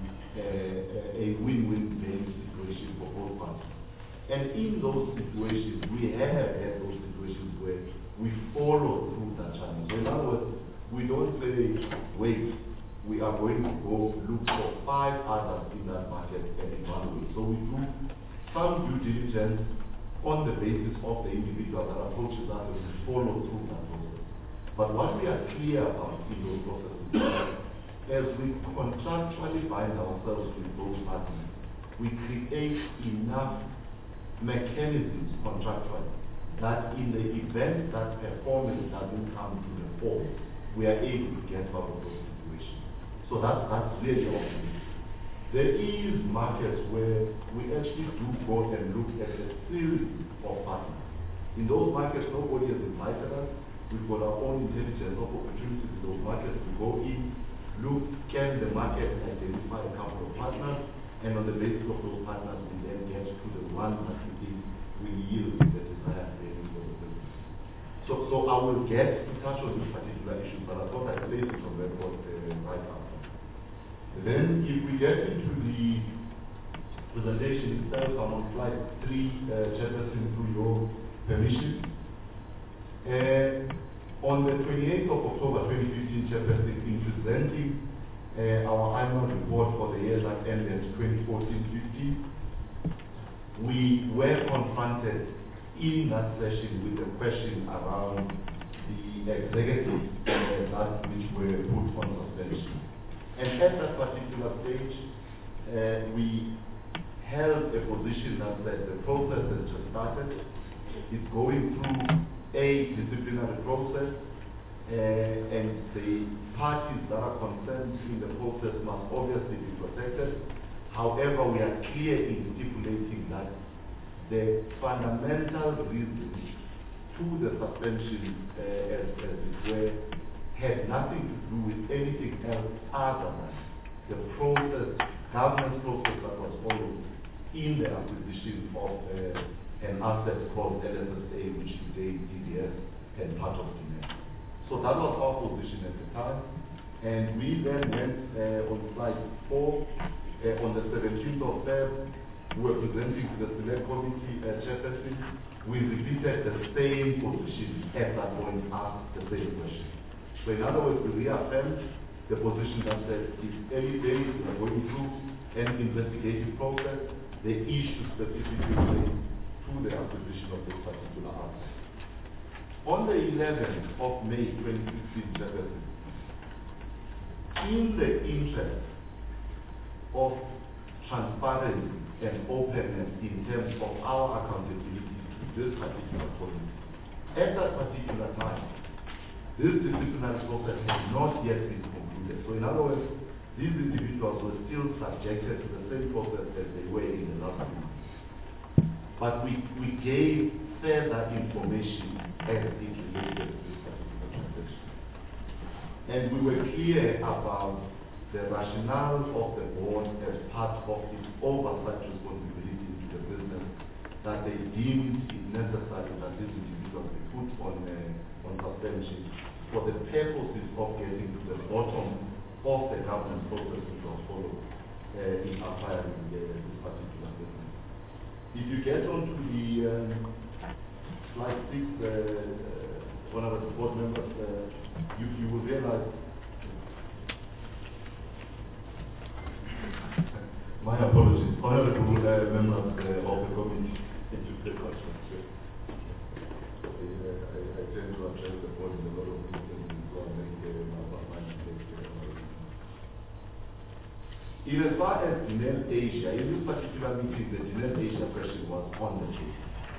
a win-win situation for both parties. And in those situations, we have had those situations where we follow through that channel. So in other words, we don't say, wait, we are going to go look for 5 others in that market and evaluate. So we do some due diligence on the basis of the individual that approaches us and we follow through that process. But what we are clear about in those processes is as we contractually bind ourselves with those partners, we create enough mechanisms contractually that in the event that performance doesn't come to the fore, we are able to get out of those situations. So that's really obvious. There is markets where we actually do go and look at a series of partners. In those markets, nobody has invited us. We've got our own intelligence of opportunities in those markets. We go in, look, can the market identify a couple of partners, and on the basis of those partners, we then get to the one that we think will yield the desired savings for the business. So I will get to touch on this particular issue, but I thought I'd place it on record right after. Then, if we get into the presentation itself, I'm on slide 3, Chairperson, through your permission. On the 28th of October 2015, Chairperson, in presenting our annual report for the year that ended 2014-15, we were confronted in that session with a question around the executives that which were put on suspension. And at that particular stage, we held a position that the process has just started. It's going through a disciplinary process, and the parties that are concerned in the process must obviously be protected. However, we are clear in stipulating that the fundamental reason to the suspension, as it were, had nothing to do with anything else other than the process, governance process that was followed in the acquisition of an asset called LSSA, which today is DDS and part of DNET. So that was our position at the time. And we then went on slide 4, on the 17th of February, we were presenting to the select committee chairperson. We repeated the same position at that point, asked the same question. So in other words, we reaffirmed the position that said if any days we are going through an investigative process, the issue specifically relates to the acquisition of this particular asset. On the 11th of May 2016, in the interest of transparency and openness in terms of our accountability to this particular point, at that particular time, this disciplinary process had not yet been concluded. So in other words, these individuals were still subjected to the same process as they were in the last month. But we gave further information as it related to this particular transaction. And we were clear about the rationale of the board as part of its oversight responsibility to the business, that they deemed it necessary that this individual be put on suspension for the purposes of getting to the bottom of the governance process which was followed in acquiring this particular business. If you get onto the slide 6, one of the board members, you will realize my apologies, honorable members of the committee into the question. I tend to address the board in a lot of things, so I make my mistakes. In as far as DNET Asia, in this particular meeting, the DNET Asia question was on the table.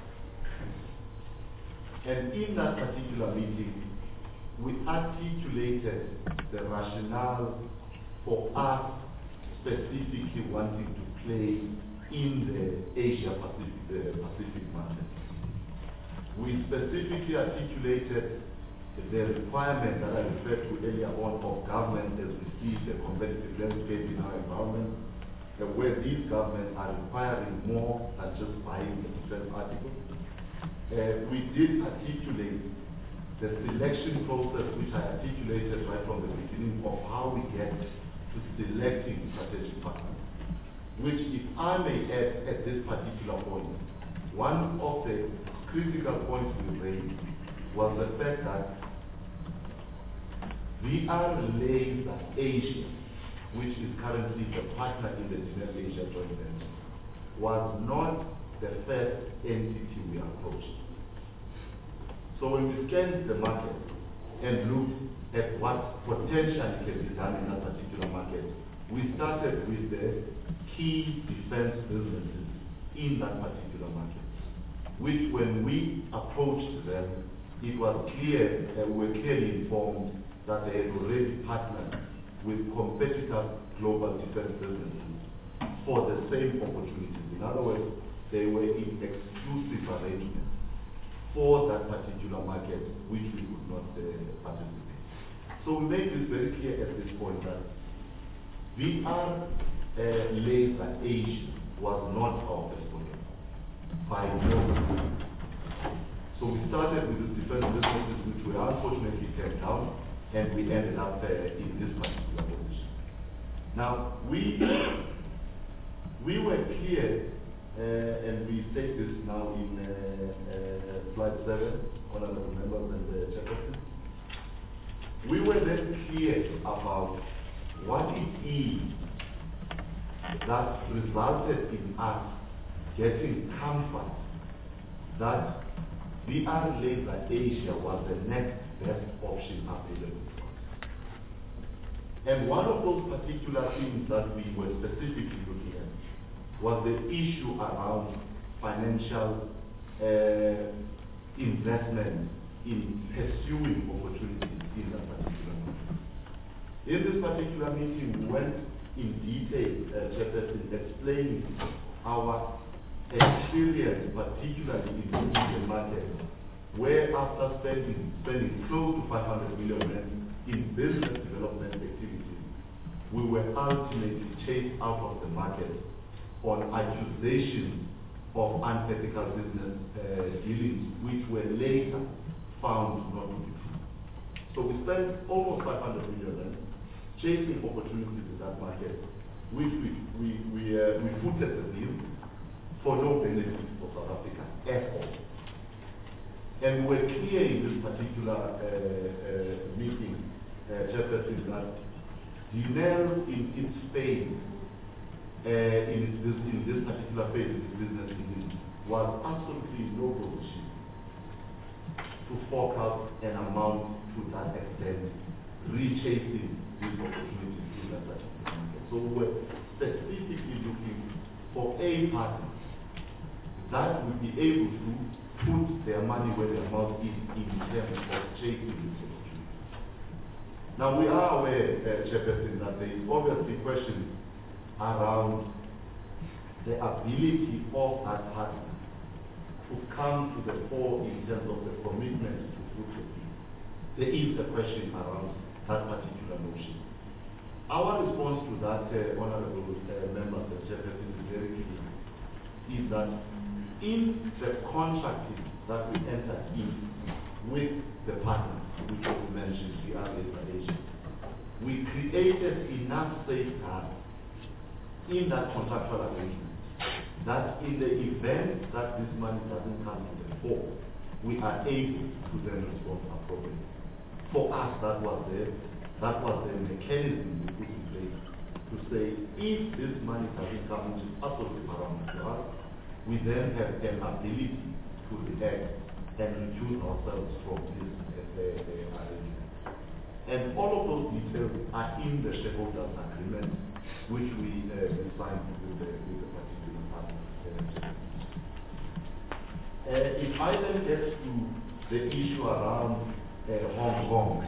And in that particular meeting, we articulated the rationale for us specifically wanting to play in the Asia Pacific market. We specifically articulated the requirement that I referred to earlier on of government as we see the competitive landscape in our environment, where these governments are requiring more than just buying the defense articles. We did articulate the selection process, which I articulated right from the beginning, of how we get to selecting strategic partners, which, if I may add at this particular point, one of the critical points we raised was the fact that VR Laser Asia, which is currently the partner in the DNET Asia joint venture, was not the first entity we approached. So when we scanned the market and looked at what potentially can be done in that particular market, we started with the key defense businesses in that particular market, which when we approached them, it was clear, we were clearly informed that they had already partnered with competitor global defense businesses for the same opportunities. In other words, they were in exclusive arrangements for that particular market, which we could not participate. So we made this very clear at this point that VR Laser Asia was not our first project, by no means. So we started with the defense businesses, which were unfortunately turned down, and we ended up in this particular position. Now, we were clear, and we take this now in slide 7, honorable members and the chairperson. We were then clear about what it is that resulted in us getting comfort that VR Laser Asia was the next best option available to us. And one of those particular things that we were specifically looking at was the issue around financial investment in pursuing opportunities in that particular meeting. In this particular meeting, we went in detail, Chairperson, explaining our experience, particularly in the Indian market, where after spending close to 500 million rand in business development activities, we were ultimately chased out of the market on accusations of unethical business dealings, which were later found not to be true. So we spent almost 500 million rand chasing opportunities in that market, which we footed the bill for no benefit for South Africa at all. And we were clear in this particular meeting, Chairperson, that Denel in its phase, in this particular phase of its business dealings, was absolutely in no position to forecast an amount to that extent, rechasing these opportunities in that particular market. So we were specifically looking for a party that would be able to put their money where their mouth is in terms of chasing this opportunity. Now we are aware, Chairperson, that there is obviously questions around the ability of that party to come to the fore in terms of the commitment to food security. There is a question around that particular notion. Our response to that, honorable members and Chairperson, is very clear, is that in the contracting that we entered in with the partners, which was mentioned, GRA Malaysia, we created enough safeguards in that contractual arrangement that in the event that this money doesn't come to the fore, we are able to then respond appropriately. For us, that was the mechanism we put in place to say, if this money doesn't come, which is absolutely paramount to us, we then have an ability to react and recuse ourselves from this arrangement. And all of those details are in the shareholders' agreement, which we signed with the particular partners. If I then get to the issue around Hong Kong,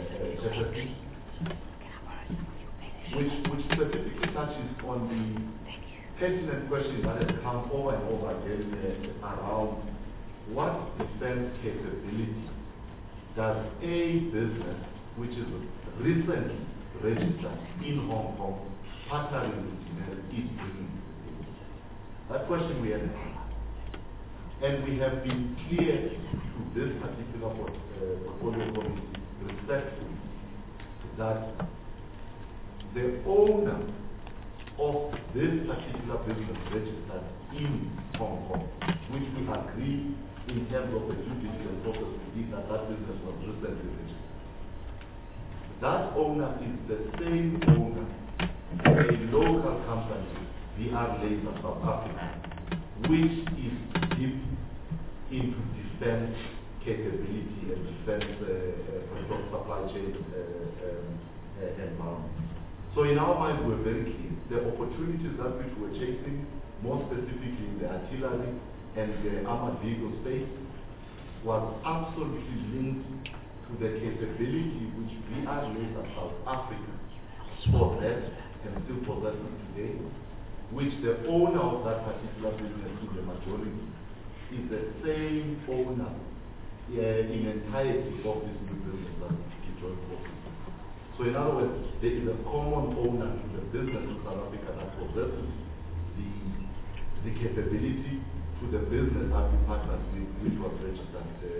which specifically touches on the pertinent question that has come over and over again around what defense capability does a business which is recently registered in Hong Kong, partnering with Denel, is bringing to the table. That question we have had. And we have been clear to this particular portfolio committee respectfully that the owner of this particular business registered in Hong Kong, which we agree in terms of the due diligence process we did that business was recently registered. That owner is the same owner of a local company, VR Laser South Africa, which is deep into defense capability and defense supply chain environment. So in our minds, we're very clear. The opportunities that which we're chasing, more specifically in the artillery and the armored vehicle space, was absolutely linked to the capability which VR Laser South Africa possessed and still possesses today, which the owner of that particular business, in the majority, is the same owner in entirety of this new business that we joined forces. So in other words, there is a common owner to the business in South Africa that possesses the capability to the business that we partnered with, which was registered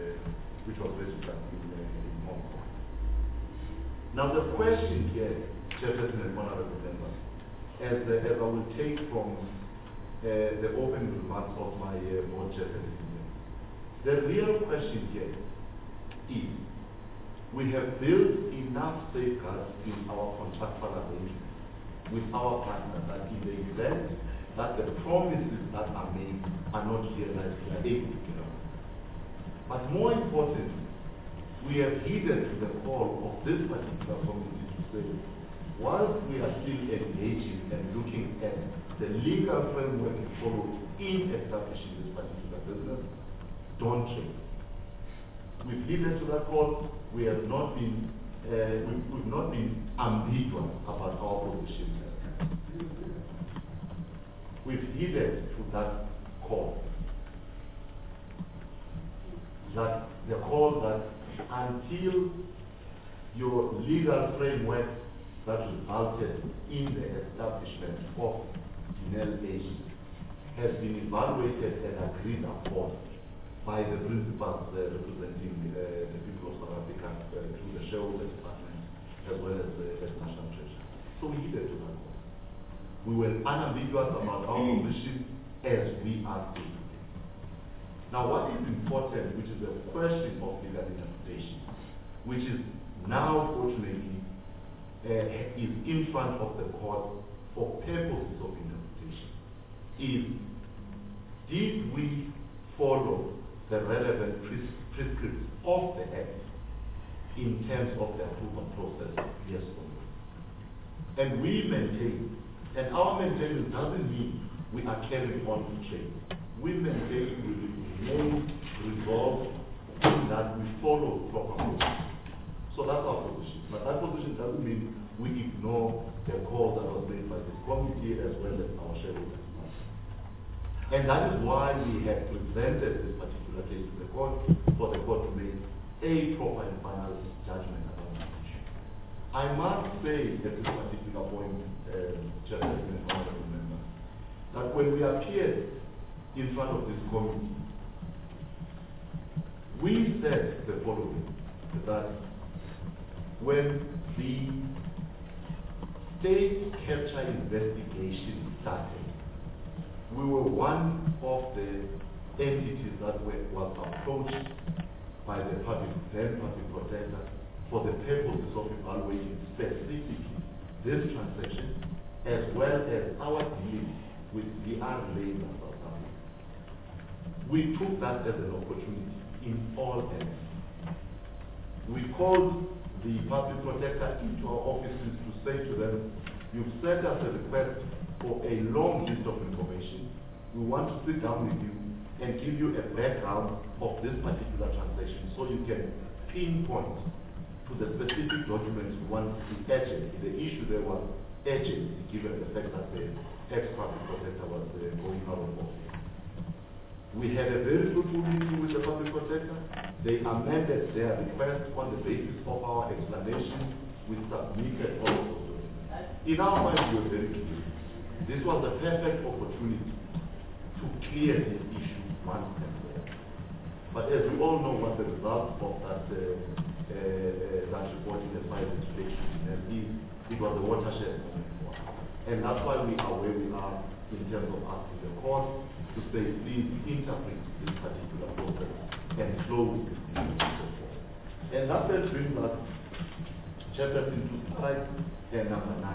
in Hong Kong. Now the question here, Chairperson and honorable members, as I will take from the opening remarks of my board chairperson, the real question here is, we have built enough safeguards in our contractual arrangement with our partner that in the event that the promises that are made are not realized, we are able to get out. But more importantly, we have heeded to the call of this particular committee to say, whilst we are still engaging and looking at the legal framework followed in establishing this particular business, don't trade. We've listened to that call. We have not been, we've not been ambiguous about our position. We've heeded to that call. That the call that until your legal framework that resulted in the establishment of Denel Asia has been evaluated and agreed upon by the principals representing the people of South Africa through the shareholder department as well as the National Treasury. So we heeded to that call. We were unambiguous about our position as we are today. Now what is important, which is a question of legal interpretation, which is now fortunately is in front of the court for purposes of interpretation, is did we follow the relevant prescripts of the Act in terms of the approval process, yes or no? And we maintain, and our maintenance doesn't mean we are carrying on to trade. We maintain we remain resolved in that we follow proper process. So that's our position. But that position doesn't mean we ignore the call that was made by this committee as well as our shareholders. And that is why we have presented this particular case to the court for the court to make a proper and final judgment about the issue. I must say at this particular point, Chairman and honorable members, that when we appeared in front of this committee, we said the following, that when the state capture investigation started, we were one of the entities that was approached by the then public protector for the purposes of evaluating specifically this transaction as well as our dealing with DR Labour South Africa. We took that as an opportunity in all areas. We called the public protector into our offices to say to them, you've sent us a request for a long list of information. We want to sit down with you and give you a background of this particular transaction so you can pinpoint to the specific documents you want to urgent. The issue there was urgent given the fact that the ex-public protector was going out of office. We had a very fruitful meeting with the public protector. They amended their request on the basis of our explanation. We submitted all of those documents. In our mind, we were very clear. This was the perfect opportunity to clear this issue once and for all. But as we all know what the result of that report in the file legislation is, it was a watershed moment for us. And that's why we are where we are in terms of asking the court to say, please interpret this particular process and close this issue. And that then brings us, Chairperson, to slide number 9.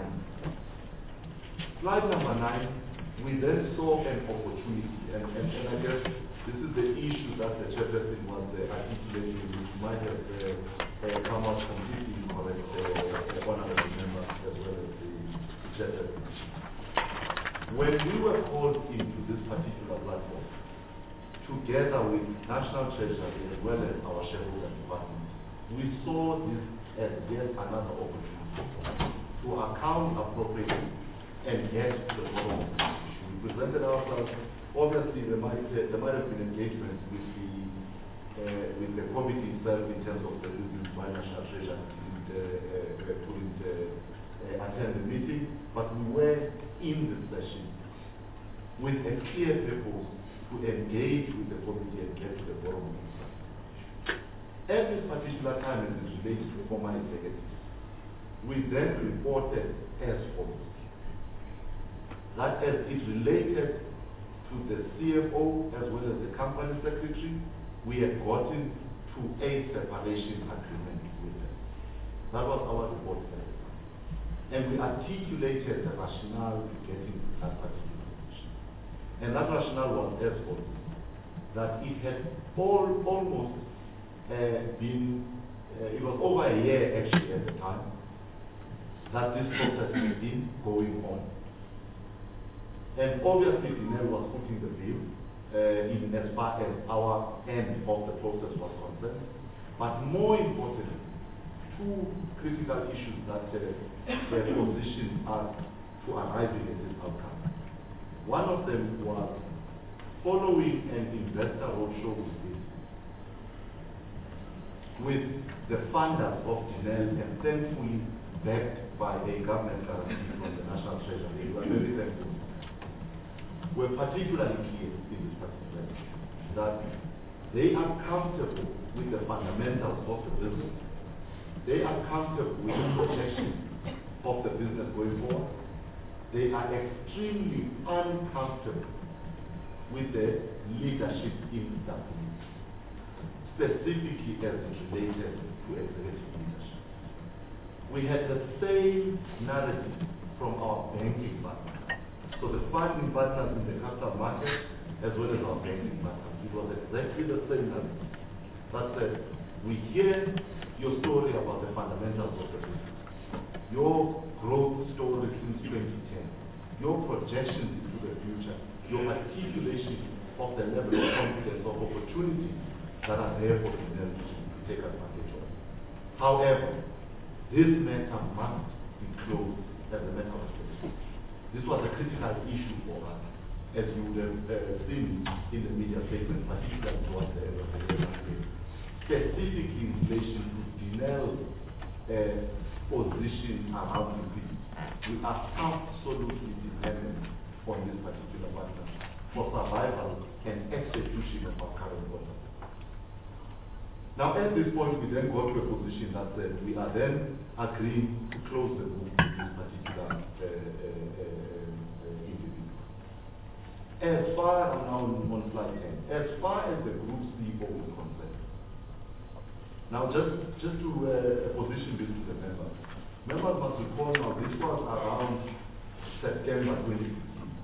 Slide number 9, we then saw an opportunity, and I guess this is the issue that the Chairperson was articulating, which might have come out completely incorrect, honorable members as well as the Chairperson. When we were called into this particular platform, together with National Treasury as well as our shareholder department, we saw this as yet another opportunity to account appropriately and get to the bottom of the issue. We presented ourselves. Obviously, there might have been engagement with the committee itself in terms of the reasons why National Treasury couldn't attend the meeting, but we were in the session with a clear purpose to engage with the committee and get to the bottom of the issue. At this particular time, as it relates to former executives, we then reported as follows: that as it related to the CFO as well as the company secretary, we had gotten to a separation agreement with them. That was our report at the time. And we articulated the rationale in getting to that particular position. And that rationale was as follows: that it had almost been, it was over a year actually at the time, that this process has been going on. And obviously, Dinel was putting the bill in as far as our end of the process was concerned. But more importantly, two critical issues that positioned us to arriving at this outcome. One of them was following an investor roadshow with the funders of Dinel and thankfully backed by a government guarantee from the National Treasury. We were very thankful. We're particularly clear in this particular issue that they are comfortable with the fundamentals of the business. They are comfortable with the projection of the business going forward. They are extremely uncomfortable with the leadership in the company, specifically as it related to executive leadership. We had the same narrative from our banking partners. So the funding partners in the capital market as well as our banking partners. It was exactly the same narrative. That said, we hear your story about the fundamentals of the business, your growth story since 2010, your projections into the future, your articulation of the level of confidence of opportunities that are there for Dinel to take advantage of. However, this matter must be closed as a matter of business. This was a critical issue for us, as you would have seen in the media statement, particularly towards the end of the year, specifically in relation to Dinel's position around the business. We are absolutely dependent on this particular partner for survival and execution of our current policy. Now, at this point, we then got to a position that we are then agreeing to close the book with this particular individual. As far as now on slide 10, as far as the group CEO is concerned, now just to position this to the members. Members must recall now this was around September 2015.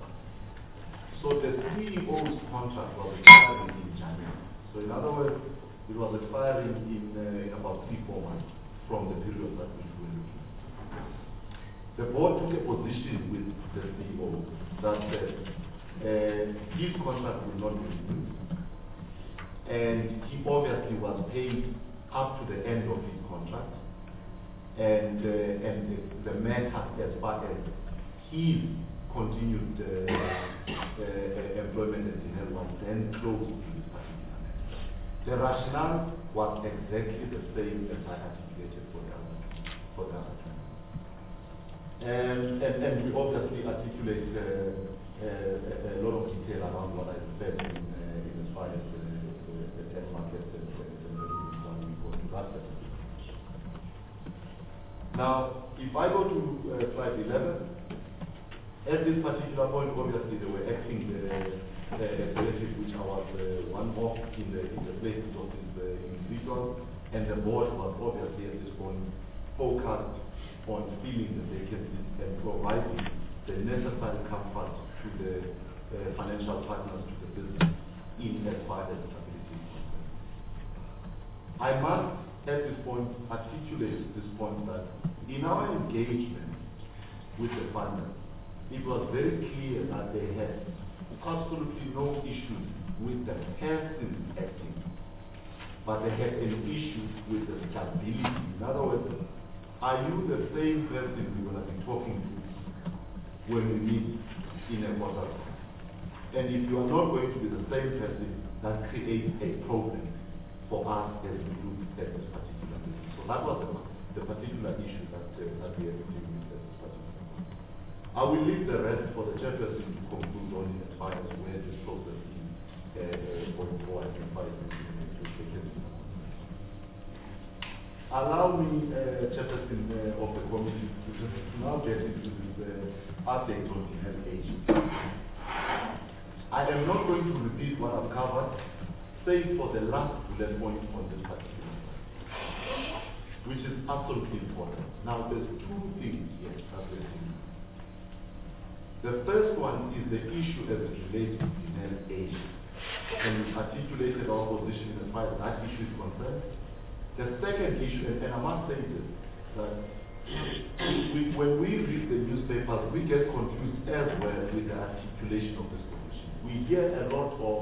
So the CEO's contract was expiring in January. So in other words, it was expiring in about 3-4 months from the period that we were looking at. The board took a position with the CEO that his contract will not be renewed. And he obviously was paid up to the end of his contract. And the matter as far as his continued employment at Dinel was then closed in this particular matter. The rationale was exactly the same as I articulated for the other time. And we obviously articulate a lot of detail around what I said in as far as the debt market and when we go to that. Now, if I go to slide 11, at this particular point, obviously, they were acting the executive, which I was one off in the places of these individuals, and the board was obviously at this point focused on filling the vacancies and providing the necessary comfort to the financial partners to the business in as far as stability is concerned. I must at this point articulate this point that in our engagement with the funders, it was very clear that they had absolutely no issues with the person acting, but they had an issue with the stability. In other words, are you the same person we're going to be talking to when we meet in a quarter? And if you are not going to be the same person, that creates a problem for us as we look at this particular business. So that was the particular issue that we are dealing with at this particular point. I will leave the rest for the chairperson to conclude on as far as where this process is going forward and by allow me, chairperson of the committee, to just now get into this update on the age. I am not going to repeat what I've covered, save for the last bullet point on this particular slide, which is absolutely important. Now, there's two things here that we're seeing. The first one is the issue as it relates to Dinel age, and we articulated our position as far as that issue is concerned. The second issue, and I must say this, that when we read the newspapers, we get confused as well with the articulation of this commission. We hear a lot of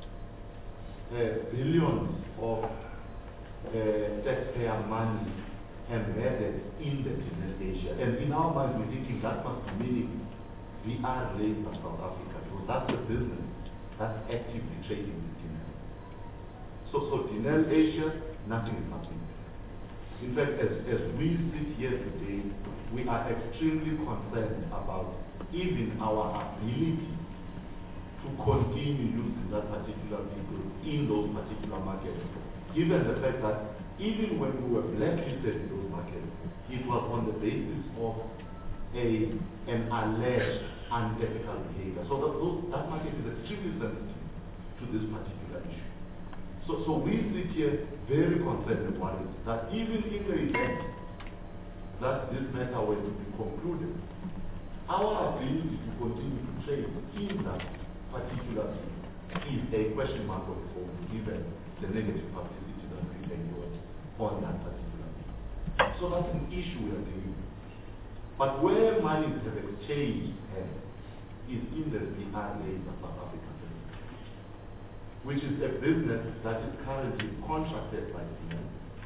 billions of taxpayer money embedded in the Tinel Asia. And in our mind, we're thinking that must be meaning we are raised in South Africa. So that's the business that's actively trading with Tinel. So Tinel Asia, nothing is happening. In fact, as we sit here today, we are extremely concerned about even our ability to continue using that particular vehicle in those particular markets, given the fact that even when we were blacklisted in those markets, it was on the basis of an alleged unethical behavior. So that market is extremely sensitive to this particular issue. So we sit here very concerned and worried that even in the event that this matter were to be concluded, our ability to continue to trade in that particular is a question mark of its own, given the negative publicity that we enjoyed on that particular thing. So that's an issue we are dealing with. But where money have exchanged hands is in the VRA of South Africa, which is a business that is currently contracted by Tinel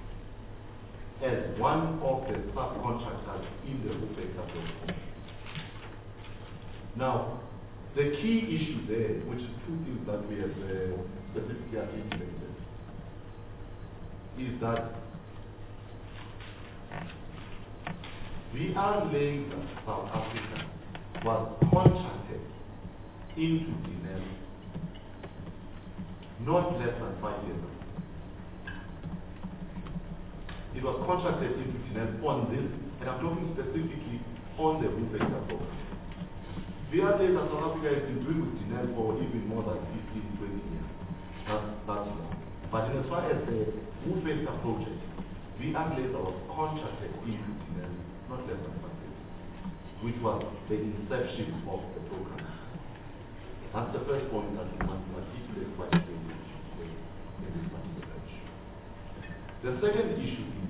as one of the subcontractors in the Rupeka project. Now, the key issue there, which is two things that we have specifically articulated, is that VR Laser South Africa was contracted into Tinel not less than 5 years ago. It was contracted into Tinel on this, and I'm talking specifically on the Rupeka program. VR Laser South Africa has been doing with Tinel for even more than 15, 20 years. That's long. But in as far as the Rupeka project, VR Laser was contracted into Tinel not less than 5 years, which was the inception of the program. That's the first point that we want to articulate quite clearly in this particular issue. The second issue is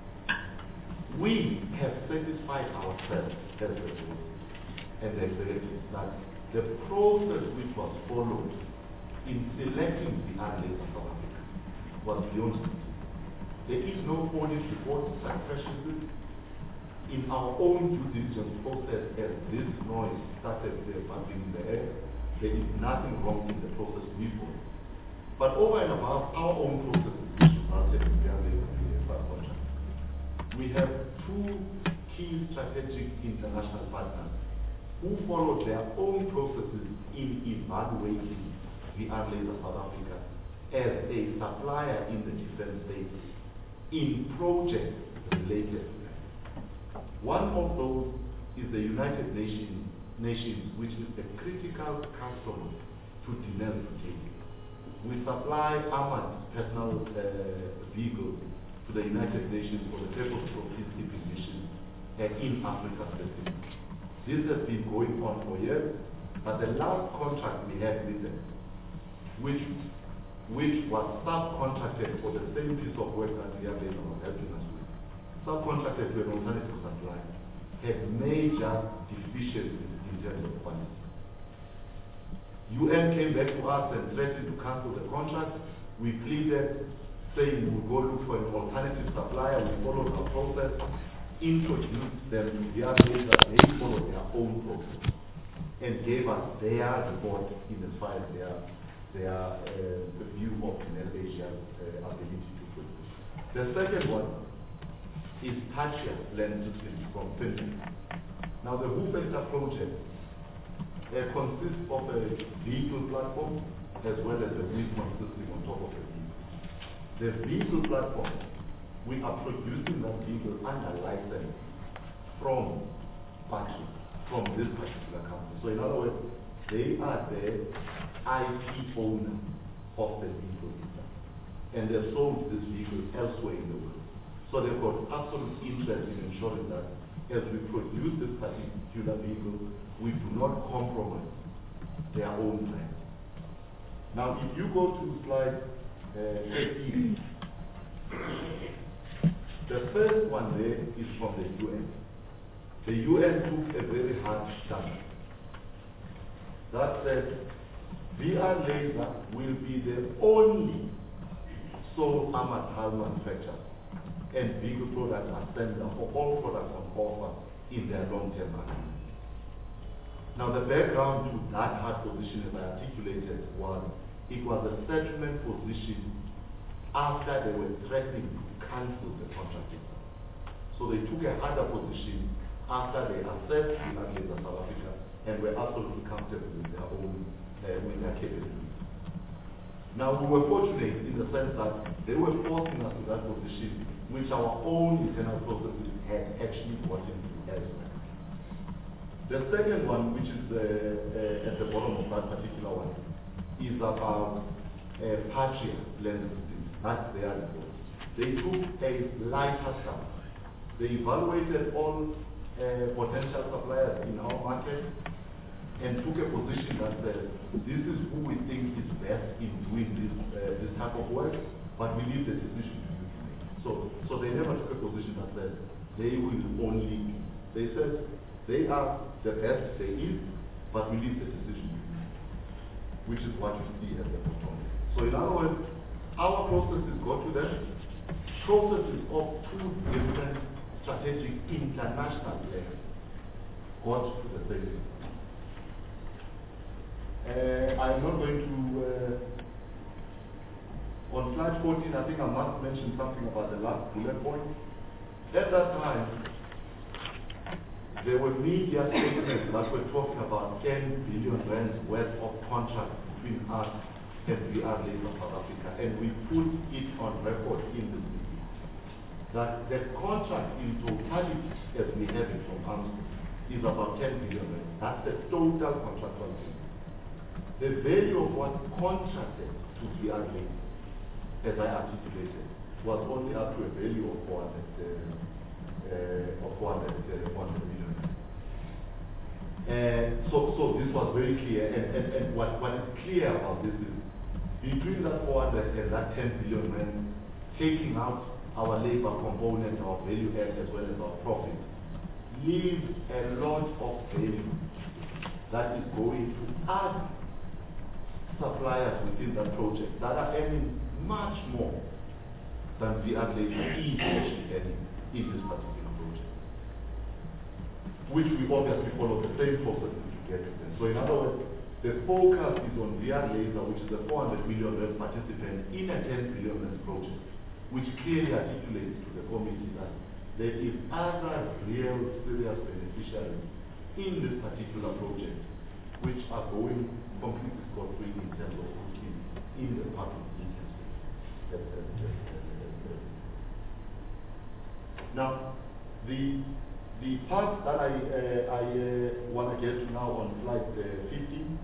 we have satisfied ourselves as the board and the executives that the process which was followed in selecting the analyst of South Africa was beyond scrutiny. There is no audit report succession in our own due diligence process. As this noise started bumping in the air, there is nothing wrong in the process we follow. But over and above our own processes, which resulted in the contract, we have two key strategic international partners who followed their own processes in evaluating VR Laser South Africa as a supplier in the defense space in projects related to them. One of those is the United Nations, which is a critical customer to Tinel today. We supply armored personal vehicles to the United Nations for the purpose of peacekeeping missions in Africa specifically. This has been going on for years, but the last contract we had with them, which was subcontracted for the same piece of work that we have been helping us with, subcontracted to an alternative supplier, had major deficiencies in terms of quality. UN came back to us and threatened to cancel the contract. We pleaded, saying we'll go look for an alternative supplier. We followed our process, introduced them to their data, they followed their own process, and gave us their report in as far as the view of Tinel Asia's ability to produce. The second one is Patria Land Systems from Finland. Now the Rupeka project consists of a vehicle platform as well as a wisdom system on top of the vehicle. The vehicle platform, we are producing that vehicle under license from Patria, from this particular company. So in other words, they are the IP owner of the vehicle itself. And they've sold this vehicle elsewhere in the world. So they've got absolute interest in ensuring that as we produce this particular vehicle, we do not compromise their own plans. Now, if you go to slide 13, The first one there is from the UN. The UN took a very hard stand that said VR Laser will be the only sole armored hull manufacturer and vehicle product assembler for all products on offer in their long-term agreement. Now the background to that hard position, as I articulated, was it was a settlement position after they were threatening to cancel the contract. So they took a harder position after they assessed the Laser South Africa and were absolutely comfortable with their own with their capabilities. Now we were fortunate in the sense that they were forcing us to that position which our own internal processes had actually gotten to as well. The second one, which is at the bottom of that particular one, is about Patria land systems. That's their report. They took a lighter stance. They evaluated all potential suppliers in our market and took a position that said, this is who we think is best in doing this type of work, but we leave the decision to you to make. So they never took a position that said they will only, they said they are the best there is, but we leave the decision to you, which is what you see at the bottom. So in other words, our processes go to them, processes of two different strategic international players got to the same thing. I'm not going to, on slide 14, I think I must mention something about the last bullet point. At that time, there were media statements that were talking about 10 billion rands worth of contracts between us and VR Laser South Africa, and we put it on record in the meeting that the contract in totality, as we have it from Armstrong, is about 10 billion rands. That's the total contractual value. The value of what contracted to VR Laser, as I articulated, was only up to a value of 400 million. So this was very clear, and what is clear about this is between that 400 and that 10 billion rand, taking out our labor component, our value add as well as our profit, leaves a lot of value that is going to other suppliers within that project that are earning much more than VR Laser is actually earning in this particular project, which we obviously follow the same process to get to them. So in other words, the focus is on VR Laser, which is a 400 million rand participant in a 10 billion rand project, which clearly articulates to the committee that there is other real serious beneficiaries in this particular project, which are going completely scot-free in terms of looking in the public interest. Now, the part that I want to get to now on slide 15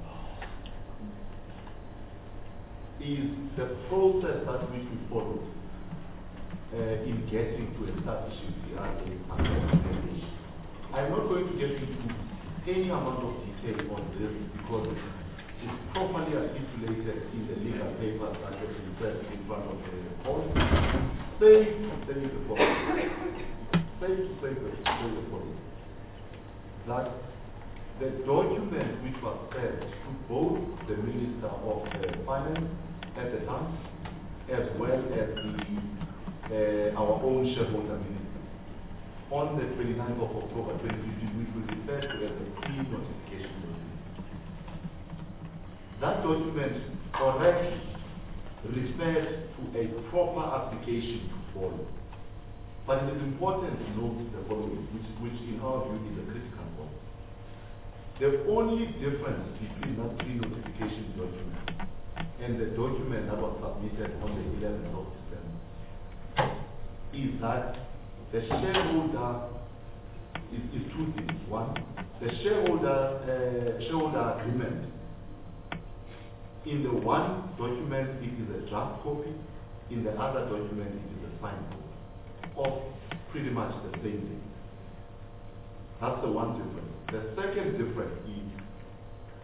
is the process that which we followed in getting to establishing the RA. I'm not going to get into any amount of detail on this because it's properly articulated in the legal papers that have been set in front of the court. Safe to say the following. That the document which was sent to both the Minister of Finance at the time, as well as our own shareholder minister, on the 29th of October 2015, which we refer to as the pre-notification document. That document correctly refers to a proper application to follow. But it is important to note the following, which in our view is a critical point. The only difference between that pre-notification document and the document that was submitted on the 11th of December is that the shareholder is two things. One, the shareholder agreement. In the one document, it is a draft copy. In the other document, it is a signed copy of pretty much the same thing. That's the one difference. The second difference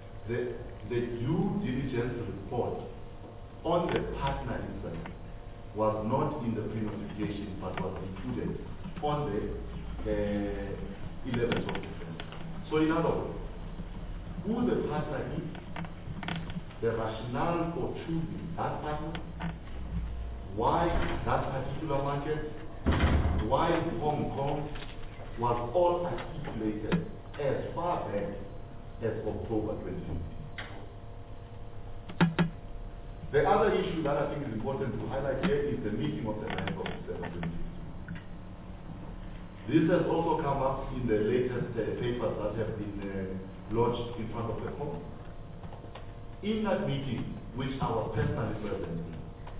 is the due diligence report on the partner itself was not in the pre-notification but was included on the 11th of December. So in other words, who the partner is, the rationale for choosing that partner, why that particular market, why Hong Kong, was all articulated as far back as October 2015. The other issue that I think is important to highlight here is the meeting of the 9th of December 2015. This has also come up in the latest papers that have been lodged in front of the court. In that meeting, which I was personally present in,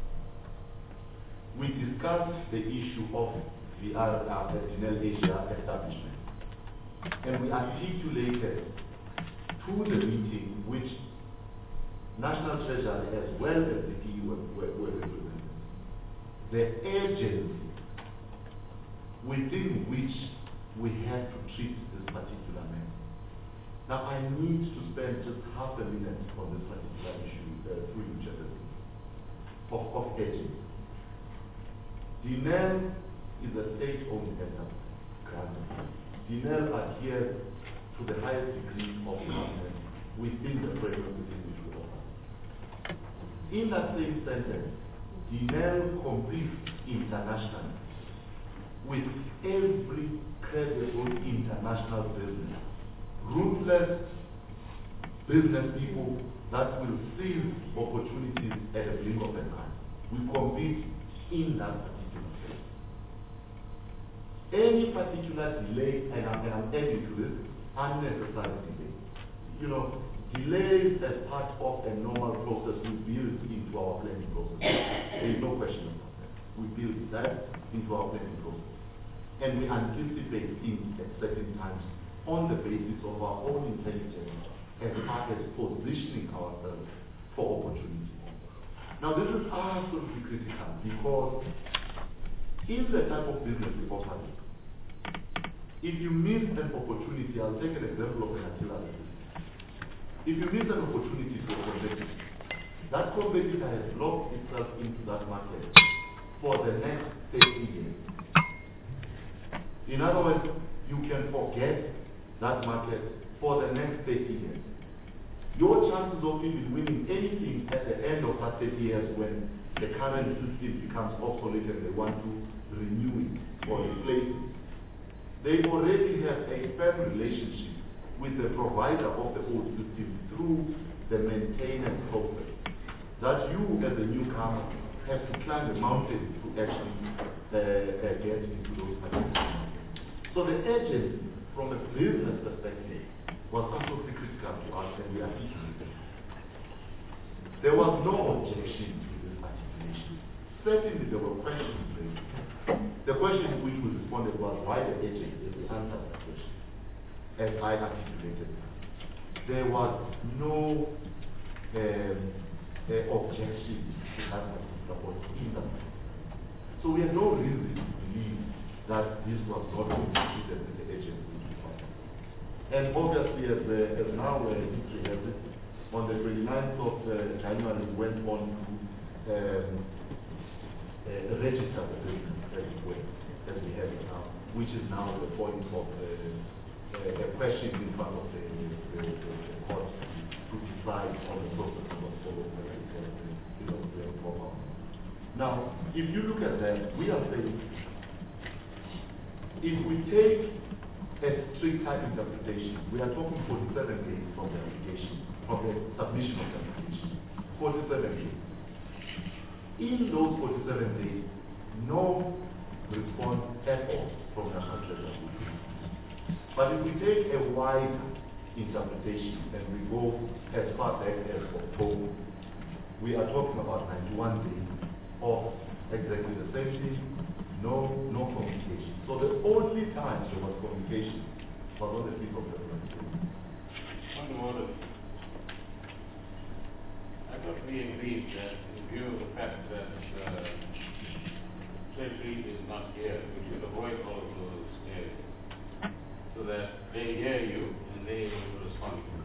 we discussed the issue of the Dinel Asia establishment. And we articulated to the meeting, which National Treasury as well as the EU were represented, the urgency within which we had to treat this particular matter. Now I need to spend just half a minute on this particular issue through you, Chairman, of urgency. Dinel is a state-owned enterprise. Dinel adheres to the highest degree of government within the framework within which we operate. In that same sentence, Dinel competes internationally with every credible international business, ruthless business people that will seize opportunities at a blink of an eye. We compete in that particular space. Any particular delay, and I'm adding to this, unnecessary delay. You know, delays as part of a normal process we build into our planning process. There is no question about that. We build that into our planning process. And we anticipate things at certain times on the basis of our own intelligence as far as positioning ourselves for opportunity. Now this is absolutely critical because in the type of business we operate, if you miss an opportunity, I'll take an example of an artillery business. If you miss an opportunity to a competitor, that competitor has locked itself into that market for the next 30 years. In other words, you can forget that market for the next 30 years. Your chances of even winning anything at the end of that 30 years when the current system becomes obsolete and they want to renew it or replace it, they already have a firm relationship with the provider of the old system through the maintenance process that you as a newcomer have to climb the mountain to actually get into those particular. So the urgency from a business perspective was absolutely critical to us and we articulated. There was no objection to this articulation. Certainly there were questions raised. The question which we responded was why the urgency, and we answered that question as I articulated. There was no objection to that particular point in that. So we have no reason to believe that this was not treated with the agency. And obviously, as now history has it, on the 29th of January, we went on to register the business as we have it now, which is now the point of a question in front of the court to decide on the process of following the proper. Now, if you look at that, we are saying, if we take a strict type interpretation, we are talking 47 days from the application, from the submission of the application. 47 days. In those 47 days, no response at all from National Treasury. But if we take a wide interpretation and we go as far back as October, we are talking about 91 days of exactly the same thing, no communication. So the only time there was communication was on the 5th of February. On the order, I thought we agreed that in view of the fact that Treasury is not here, we should avoid all of those areas so that they hear you and they will respond to you.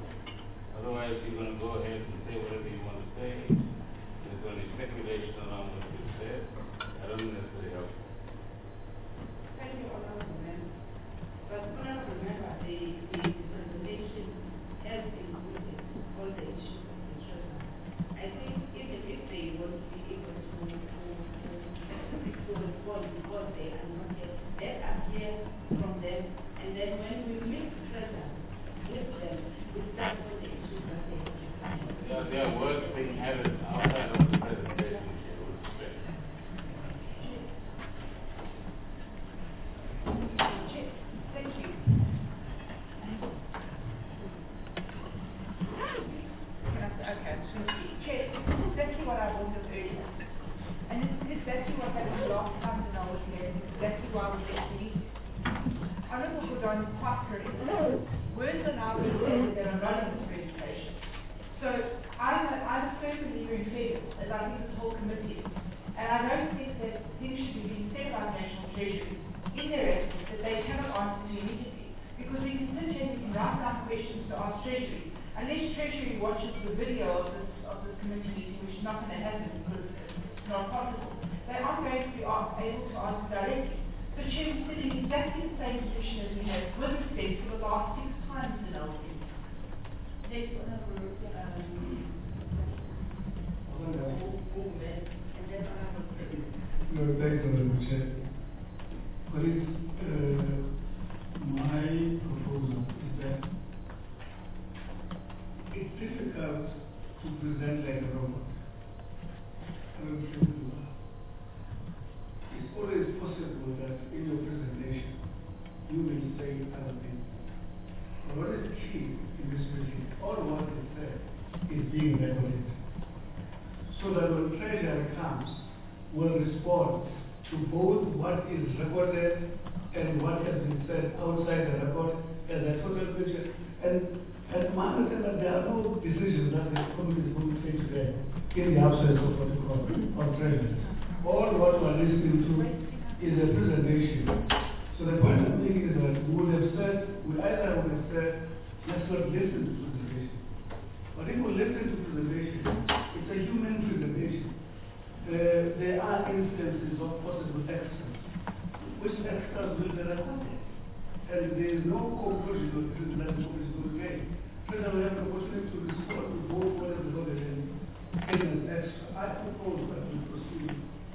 Otherwise, you're going to go ahead and say whatever you want to say. There's going to be speculation around what you say. there, I don't think that's very helpful. Thank you, Honorable Member. But Honorable Member, the presentation has included all the issues of the treasury. I think even if they want to be able to respond because they are not yet, let us hear from them, and then when we meet the treasury, with them, discuss all the issues that they have. There are works being added outside of the presentation. Thank you. Okay, Chair, this is exactly what I wanted earlier. And this is exactly what happened last time when I was here, and it's exactly why we actually Honourable Gordon is quite correct. Words are now being added that are not in this presentation. So I'm a firm believer in fairness, as I think this whole committee is. And I don't think that things should be being said about National Treasury in their absence that they cannot answer to immediately. Because we can sit here and we can write down questions to ask Treasury. Unless Treasury watches the video of this committee meeting, which is not going to happen because it's not possible, they aren't going to be able to answer directly. So Chair, we're sitting in exactly the same position as we have with respect for the last 6 times in our case. Next, Honorable and then Honorable No, thanks, Honorable Chair. Colleagues, my proposal is that it's difficult to present like a robot. It's always possible that in your presentation you will say other things. But what is key in this meeting, all what is said is being recorded. So that when Treasury comes, will respond to both what is recorded and what has been said outside the record as a total picture. And my understanding that there are no decisions that the committee is going to take today in the absence of what you call of Treasury. All what we are listening to is a presentation. So the point I'm making is that we would have said, let's not listen to presentation. But if we listen to presentation, it's a human presentation. There are instances of possible extras, which extras will be recorded. And there is no conclusion of this that the committee is going to make. First, I will have the opportunity to respond to both what is recorded and as extra. I propose that we proceed.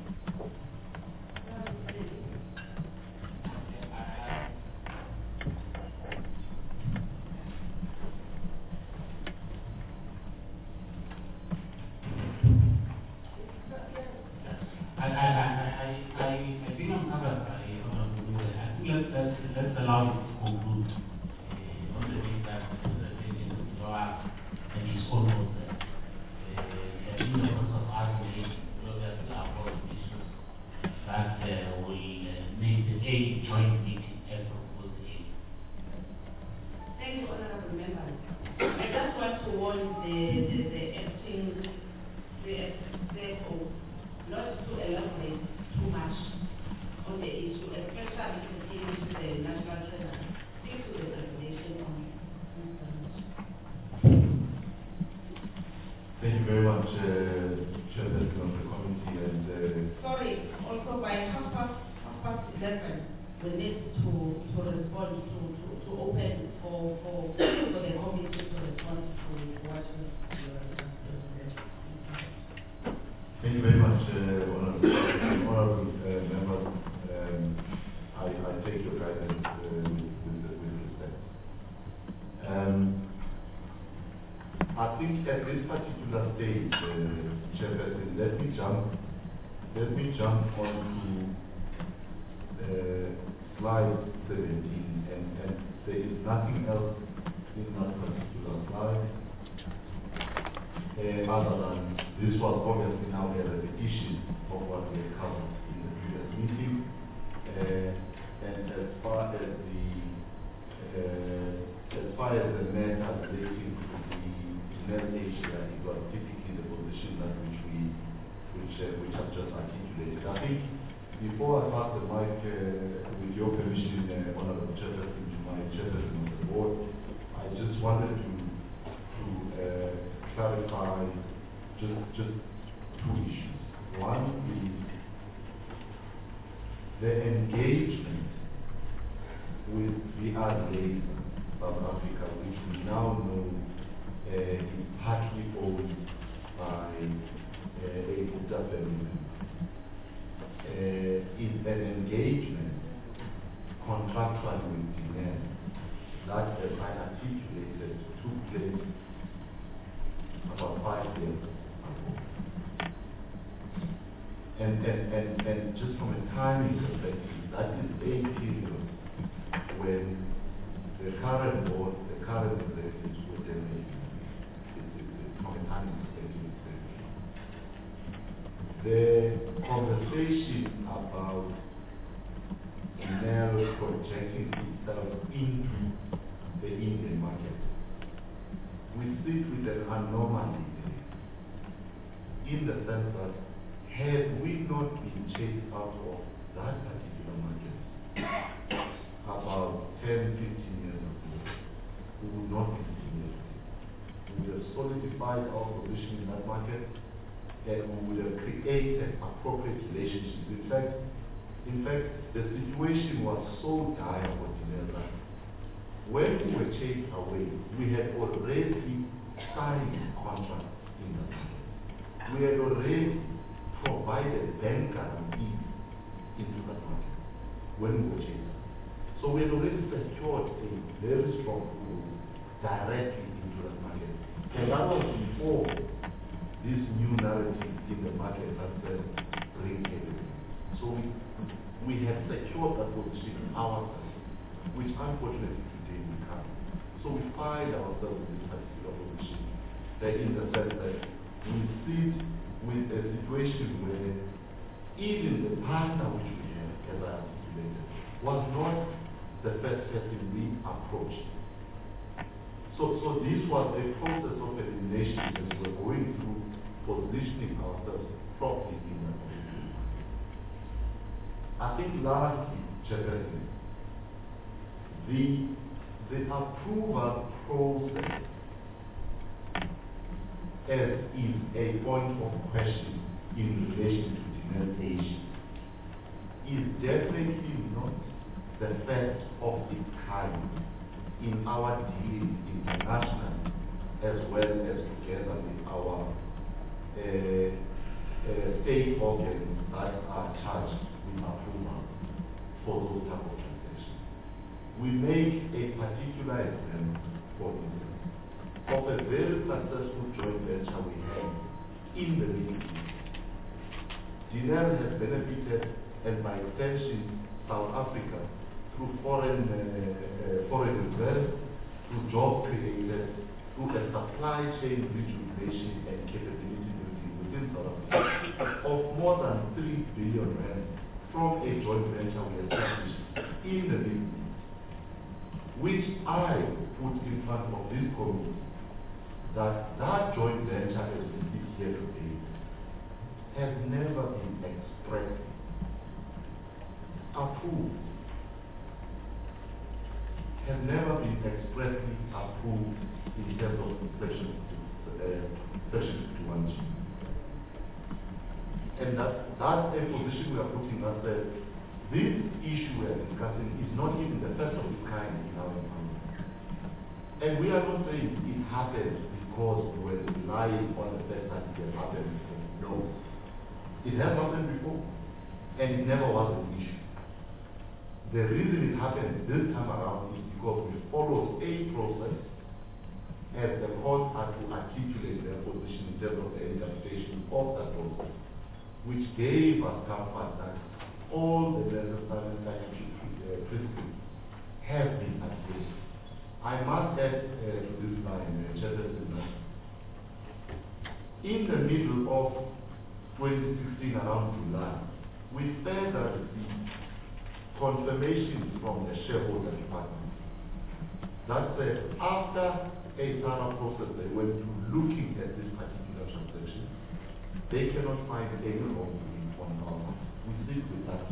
I think I'm covered by Honorable. I think let's allow it to conclude on the day that the law and it's almost there. In the course of arguing, there are about issues that will make the A joint meeting as proposed A. Thank you, Honorable Member. I just want to warn the acting CFO not to elaborate too much on the issue, especially pertaining to the national treasury, due to the regulation on Thank you very much, Chairperson of the committee. And sorry, also by 11:30, we need to respond to open for the committee to respond to what you thank you very much, honorable members. I take your guidance with respect. I think at this particular stage, Chairperson, let me jump on to slide 17, and there is nothing else in that particular slide. Other than this was obviously now a repetition of what we had covered in the previous meeting. And as far as the matter relating to the net Asia, it was typically the position that which I've just articulated. I think before I pass the mic, with your permission, Honorable Chairperson, to my Chairperson of the board, I just wanted to clarify just 2 issues. One is the engagement with VRA South Africa, which we now know is partly owned by a Gupta family, is an engagement contractual with Dinero that, as I articulated, took place about 5 years ago. And just from a timing perspective, that is a period when the current board, the current executives were terminated. From a timing perspective, the conversation about Dinero projecting itself into the Indian market, we sit with an anomaly in the sense that had we not been chased out of that particular market about 10, 15 years ago, we would not be sitting here. We would have solidified our position in that market, and we would have created appropriate relationships. In fact, the situation was so dire for Dinero that when we were chased away, we had already signed contracts in the market. We had already provided bank guarantees into that market when we were chased. So we had already secured a very strong pool directly into that market. And that was before this new narrative in the market that said bring everything. So we had secured that position ourselves, which unfortunately today we can't. So we find ourselves in this particular position, that in the sense that we sit with a situation where even the partner which we have, as I articulated, was not the first person we approached. So this was a process of elimination as we were going through positioning ourselves properly in that position. I think lastly, Chairperson, the approval process as is a point of question in relation to demarcation is definitely not the first of its kind in our dealings internationally, as well as together with our state organs that are charged with approval for those type of transactions. We make a particular example, for instance, of a very successful joint venture we have in the Middle East. Dinero has benefited, and by extension, South Africa, through foreign reserves, through job created, through a supply chain rejuvenation and capability building within South Africa of more than 3 billion rand from a joint venture we established in the Middle East, which I put in front of this committee, that joint venture as we sit here today has never been expressly approved. Has never been expressly approved in terms of Section 51G. And that's a position we are putting that this issue we are discussing is not even the first of its kind in our economy. And we are not saying it happened because we were relying on the fact that it has happened before. No. It has happened before, and it never was an issue. The reason it happened this time around is because we followed a process as the court had to articulate their position in terms of the interpretation of that process, which gave us comfort that all the necessary statutory principles have been addressed. I must add to this line, Chairperson, in the middle of 2016, around July, we further received confirmation from the shareholder department that said after a thorough process they went through looking at this particular transaction, they cannot find any wrongdoing on our part. We sit with that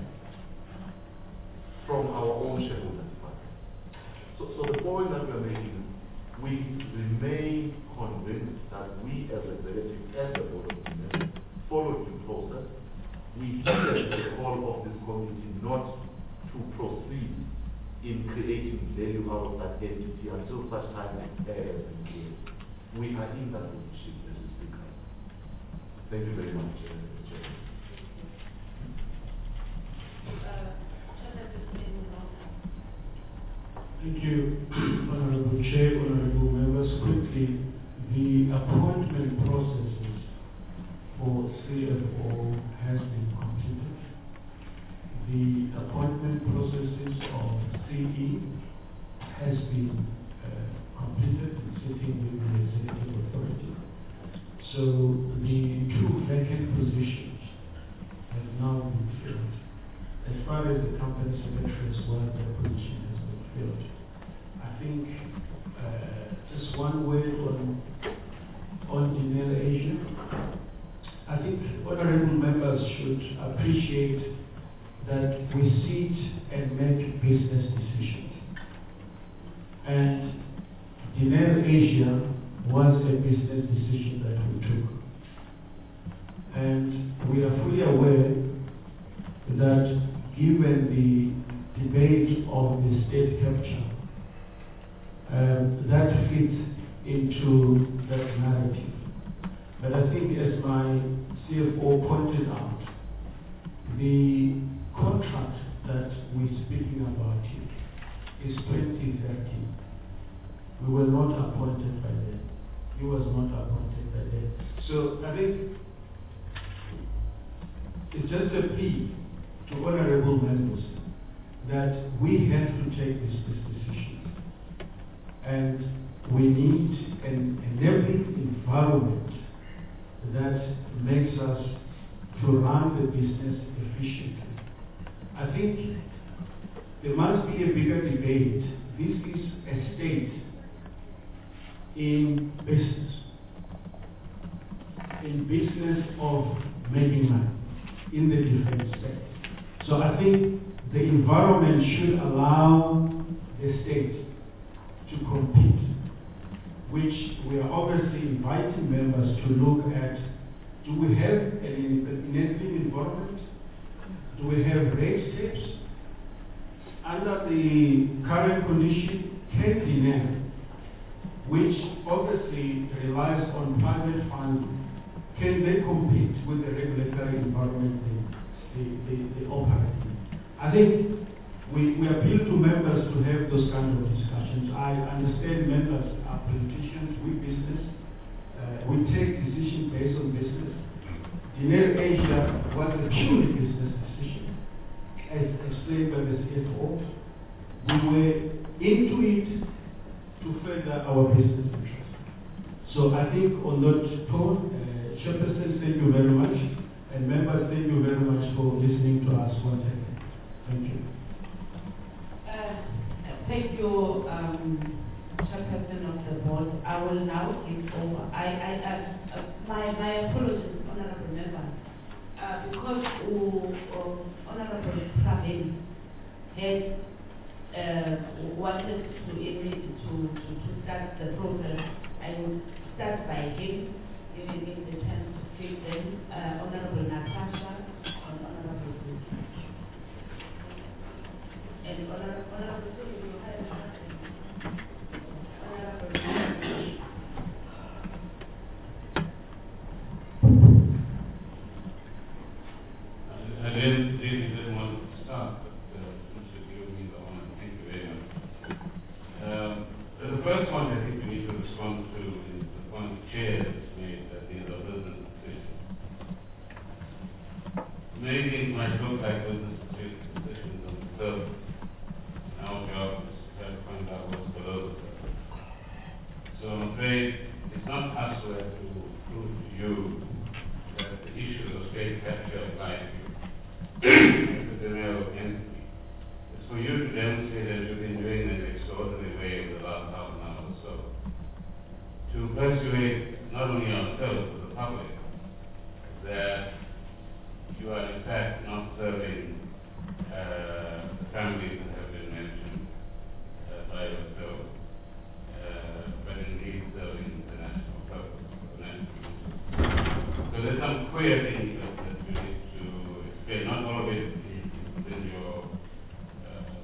from our own shareholder department. So the point that we are making, we remain convinced that we as executives, as the board of directors, followed the process, we heeded the call of this committee not to proceed in creating value out of that entity until such time as we are in that position, Mr. Speaker. Thank you very much, Chair. Thank you, Honorable Chair, Honorable Members. Quickly, the appointment processes for CFO has been completed. The appointment processes of CE has been completed, sitting with the executive authority. So the two vacant positions have now been filled. As far as the company secretary as well, the position has been filled. I think just one word on Denel Asia. I think honorable members should appreciate that we sit and make business decisions. And Denel Asia was a business decision that we took. And we are fully aware that given the debate of the state capture, that fits into that narrative. But I think, as my CFO pointed out, the contract that we're speaking about here is 2013. We were not appointed by them. He was not appointed by them. So I think it's just a plea to honorable members that we have to take this decision. And we need an enabling environment that makes us to run the business efficiently. I think there must be a bigger debate. This is a state in business of making money in the defense sector. So I think the environment should allow the state to compete, which we are obviously inviting members to look at. Do we have an enabling environment? Do we have rate steps? Under the current condition, can Denel, which obviously relies on private funding, can they compete with the regulatory environment they operate in? I think we appeal to members to have those kind of discussions. I understand members are politicians, we business, we take decisions based on business. Denel Asia was a purely business decision, as explained by the CFO. We were into it to further our business interests. So I think on that tone, Chairperson, thank you very much, and members, thank you very much for listening to us once again. Thank you. Thank you, Chairperson of the board. I will now give over. My apologies, honorable member, because honorable Pravin had wanted to start the process. I will start by giving him the chance to speak. Then Honorable Natasha and Honorable Bruce. And Honorable Bruce, you have Honorable I didn't want to start, but since you gave me the honor, thank you very much. The first point I think we need to respond to is the point the chair has made that these are business decisions. Many things might look like business decisions on the surface. Our job is to try to find out what's below the surface. So I'm afraid it's not us who have to prove to you that the issues of state capture apply to you. The Denel entity. It's for you to demonstrate that you've been doing an extraordinary way over the last half an hour or so, to persuade not only ourselves but the public that you are in fact not serving the families that have been mentioned by yourself, but indeed serving the national purpose, the national interest. So there's some queer things that we need to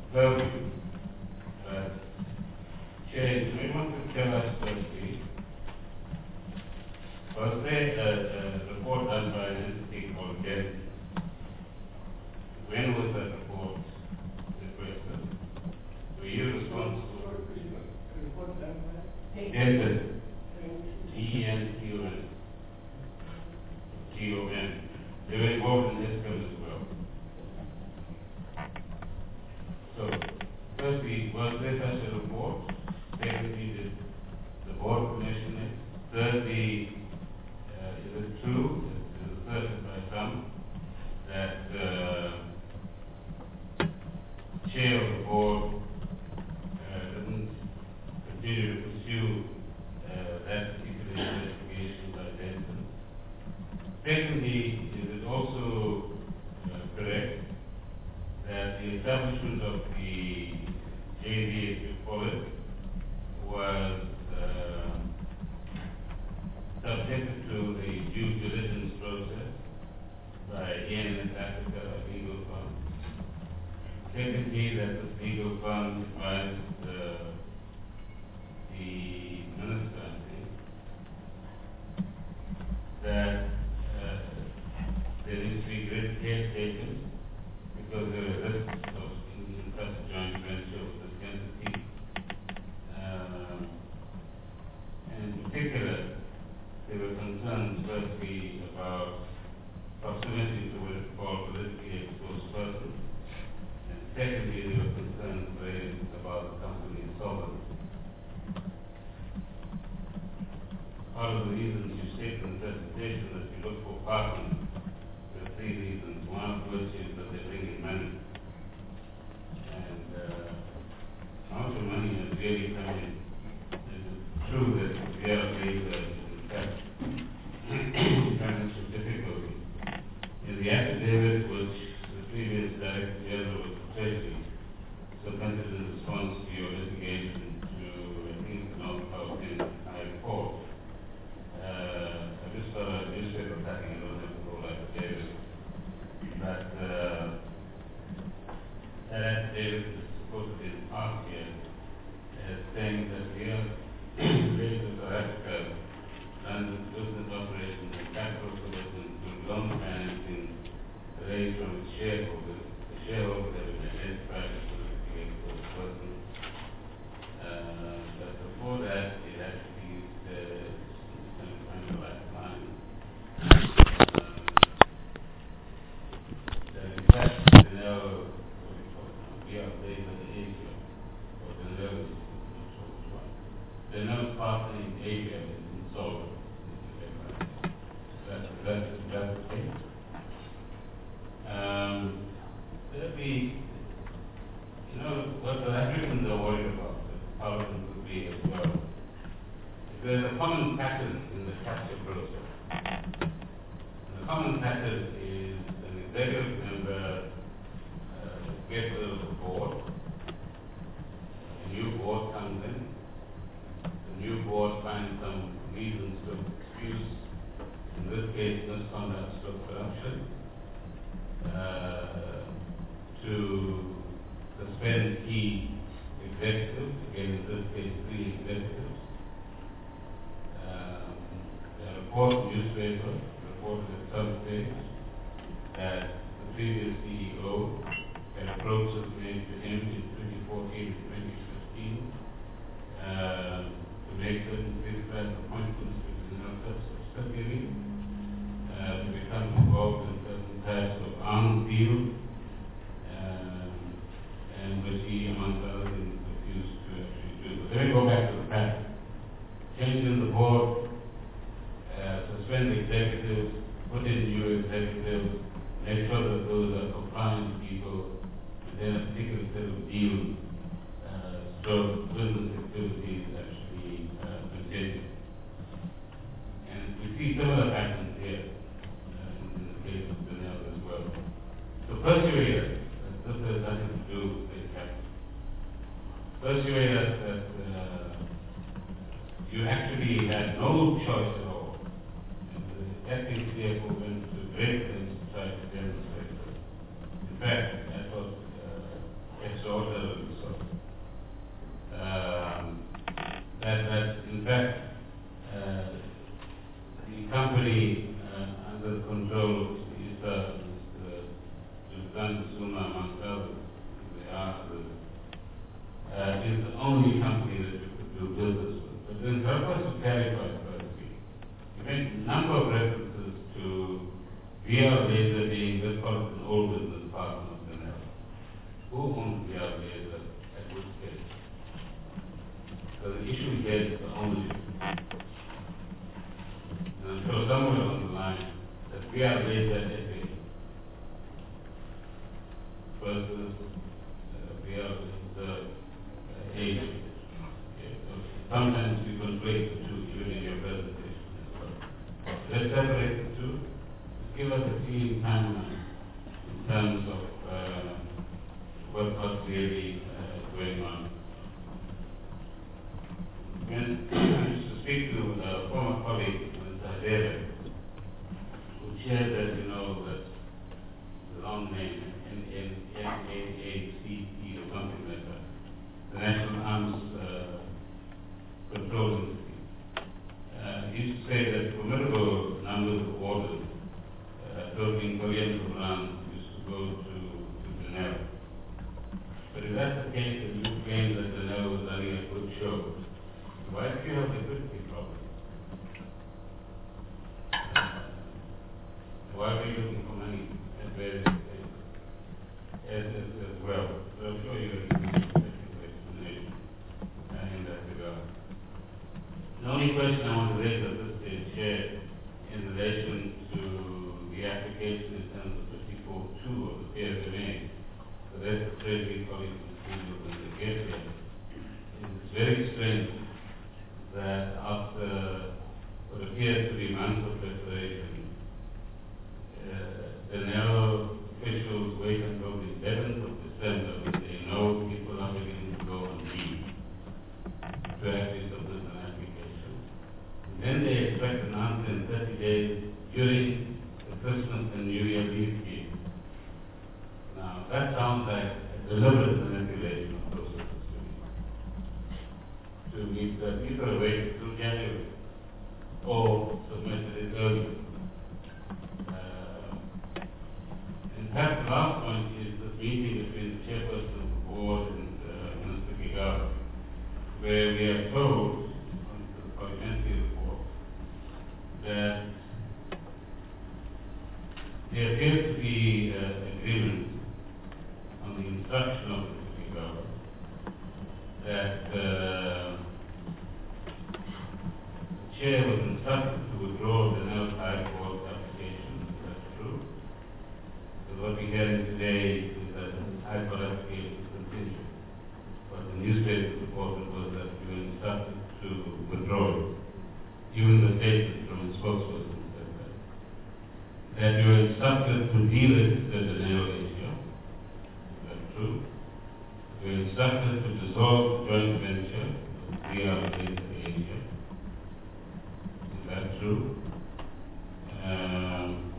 purview. Chair, do you want to tell us firstly, was there a report done by an entity called DENT? When was that report requested? Were you responsible? DENT. D-E-N-T-O-N. T-O-N. They were involved in this bill as well. So, firstly, was there such a report? Secondly, did the board commission it? Thirdly, is it true, it is asserted by some, that chair of the board didn't continue to pursue that particular investigation by Denton? Secondly, is it also correct that the establishment of the JV, as we call it, was subjected to the due diligence process by ENS Africa legal firm? Secondly, that this legal firm advised the minister, I think, that there needs to be great care taken because there are risks of in such a joint venture with this entity. And in particular, there were concerns firstly about proximity to what is called politically exposed persons. And secondly, there were concerns raised about the company's solvency. Part of the reasons you state in the presentation that you look for partners, there are three reasons. One of which is that they bring in money. And how much money has really come in? Is it true that the reality is that in fact financial difficulty? In the affidavit which the previous Director General of the Treasury submitted in response to your litigation to, I think, the North Carolina High Court, I just saw a newspaper cutting, I don't have to go like David, but that affidavit is supposed to be in part here as saying that we are related to South Africa runs its business operations and capital commitments to loan financing raised from its shareholders. The shareholders have been identified as politically exposed persons. But before that, it actually says some kind of like line. That in fact, the now, we are based on Asia, or the nervous, the nerve partner in Asia is insolvent. That's the thing. There'll be, what the Africans are worried about, the Parliament would be as well. There's a common pattern in the capture process. And the common pattern is an executive member gets rid of the board, a new board comes in, the new board finds some reasons to excuse, in this case, misconduct or corruption, to suspend key executives, again in this case 3 executives. The report newspaper reported at some stage that the previous CEO had approaches made to him in 2014 and 2015 to make certain business appointments within our subsidiary, to become involved in certain types of arms deals, and which he, among other things, refused to actually do. But let me go back to the pattern. Changing the board, suspend executives, put in new executives, make sure that those are compliant people, and then a particular set of deals, stroke business activities actually continue. And we see similar patterns here in the case of Daniel as well. So persuade us, this has nothing to do with this pattern. Persuade us that you actually had no choice at all. And the ethics therefore went to great lengths to try to demonstrate this. In fact, I thought extraordinary Laser being, let's call it an old business partner of the network. Who owns VR Laser at which scale? So the issue here is the ownership. And I'm sure somewhere on the line that VR Laser SA versus VR Laser agent. Okay, so sometimes you conflate the two, even in your presentation as well. Let's separate the two. Give us a clean timeline in terms of what's really going on. When I used to speak to a former colleague, Mr. David, who shared that, that the long name, NAACT or something like that, the National Arms Control Institute. He used to say that formidable numbers of orders totaling billions of rands used to go to Geneva. But if that's the case, and you claim that Geneva was running a good show, why do you have a liquidity problem? Why were you looking for money at various stages as well? So I'm sure you're giving a technical explanation in that regard. The only question I want to raise at this stage, Chair, in relation to the application in terms of 54.2 of the PSMA, so that's the Treasury College Procedure when they get here. It's very strange that after what appears to be months of preparation, the narrow officials wait until the 11th of December when they know people are beginning to go on leave to actually submit an application. And then they expect an answer in 30 days during the Christmas and New Year leave period. Now, that sounds like a deliberate manipulation of processes to meet that either wait till January or submit it earlier. And perhaps the last point is this meeting between the chairperson of the board and Minister Gigawa, where we are told, on the parliamentary report, that there appears to be agreement on the instruction of Mr. Gigawa that the chair was instructed to withdraw the Nel High Court application. Is that true? Because what we're hearing today is that the High Court application is contingent. But the newspaper reported was that you were instructed to withdraw it. Even the statement from the spokesperson said that. That you were instructed to deregister the Nel issue. Is that true? You were instructed to dissolve the joint venture, the Asia. Is that true? And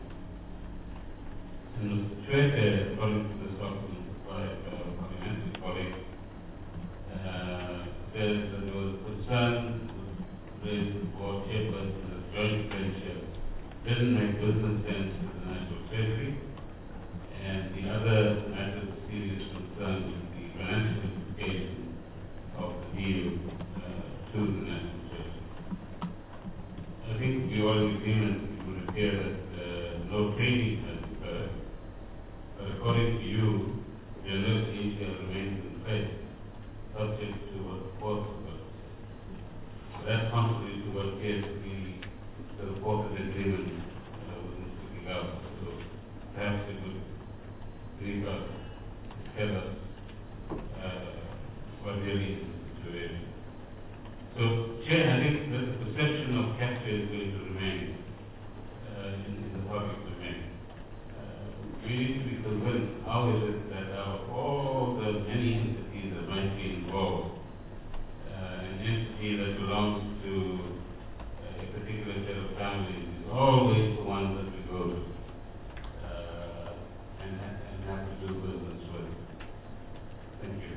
Mr. Chwete, according to this document by parliamentary colleague, says that there was concern raised for chairperson that joint venture didn't make business sense to the National Treasury, and the other matter of serious concern is the financial implications of the deal to the National Treasury. I think we are in agreement, it would appear that no trading has occurred, but according to you, the general agency remains in place, subject to what the court is going to say. So that's contrary to what appears to be the reported agreement with Mr. Gigawa. So perhaps it would brief us, tell us what really is the situation. So, Chair, I think that the perception of capture is going to remain in the public domain. We need to be convinced how is it that out of all the many entities that might be involved, an entity that belongs to a particular set of families is always the one that we go to and have to do business with. Thank you.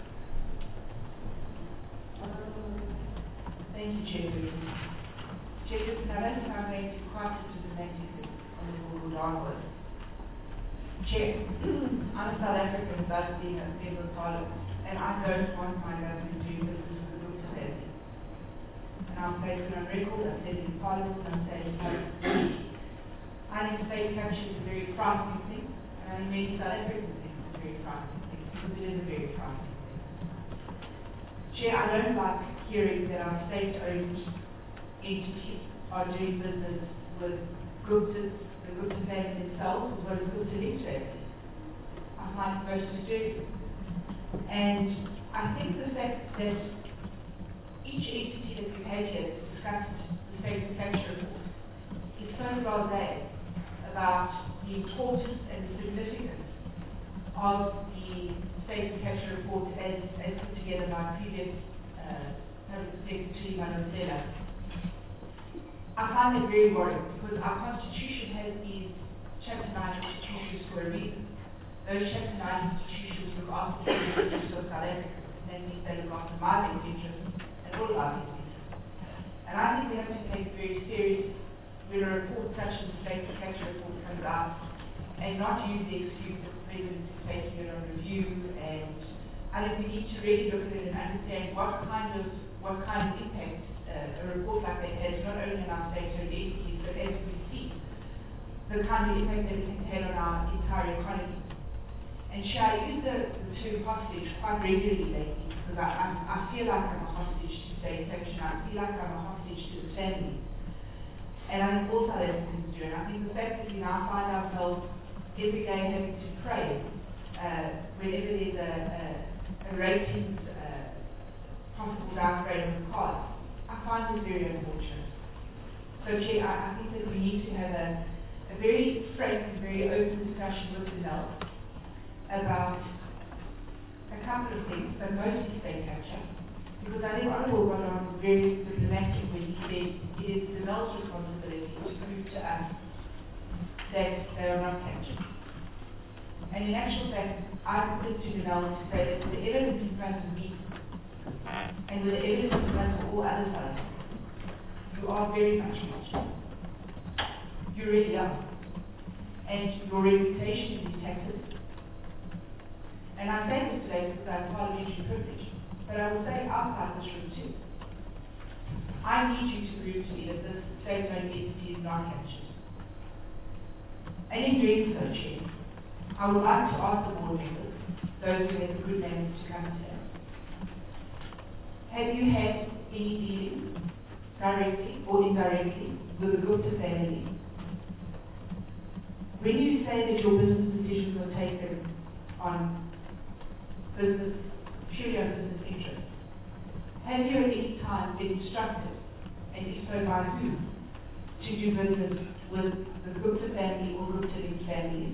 Thank you, Chairperson. Chairperson, I don't think I'm going to quite into the matters on the board onwards. Chair, I'm South African, thus being a member of Parliament, and I don't want my government doing business with the Dr. Levy. And I'm placing on record, I've said in Parliament, I'm saying in Parliament. I think state capture is a very frightening thing, and I think many South Africans think it's a very frightening thing, because it is a very frightening thing. Chair, I don't like hearing that our state-owned entities are doing business with the Gupta family themselves, as well as Gupta families. I find it most disturbing. And I think the fact that each entity that we've had here discussed the state capture report is so blasé about the importance and the significance of the state capture report as put together by previous Public Secretary Manosela. I find it very worrying because our Constitution has these Chapter 9 institutions for a reason. Those Chapter 9 institutions look after the interests of South Africa. That means they look after my best interests and all of our best interests. And I think we have to take it very seriously when a report such as the state capture report comes out and not use the excuse that the President is taking it on review. And I think we need to really look at it and understand what kind of impact a report like that has, not only on our state-owned entities, but as we see, the kind of impact that it can have on our entire economy. And I use the term hostage quite regularly lately because I feel like I'm a hostage to state capture. I feel like I'm a hostage to the family. And I think all South Africans do. And I think the fact that we now find ourselves every day having to pray whenever there's a ratings possible downgrade on the cards, I find it very unfortunate. So, Chair, I think that we need to have a very frank and very open discussion with the NEL about a couple of things, but mostly state capture. Because I think Honourable Rodon was very diplomatic when he said it is the NEL's responsibility to prove to us that they are not captured. And in actual fact, I put it to the NEL to say that with the evidence in front of me, and with the evidence in front of all other sides, you are very much watched. You really are. And your reputation is tainted. And I say this today because I have parliamentary privilege, but I will say outside this room too. I need you to prove to me that this state-owned entity is not captured. And in doing so, Chair, I would like to ask the board members, those who have the good names to come today, have you had any dealings, directly or indirectly, with the Gupta family? When you say that your business decisions are taken on business, purely on business interests, have you at any time been instructed, and if so by who, to do business with the Gupta family or Gupta families?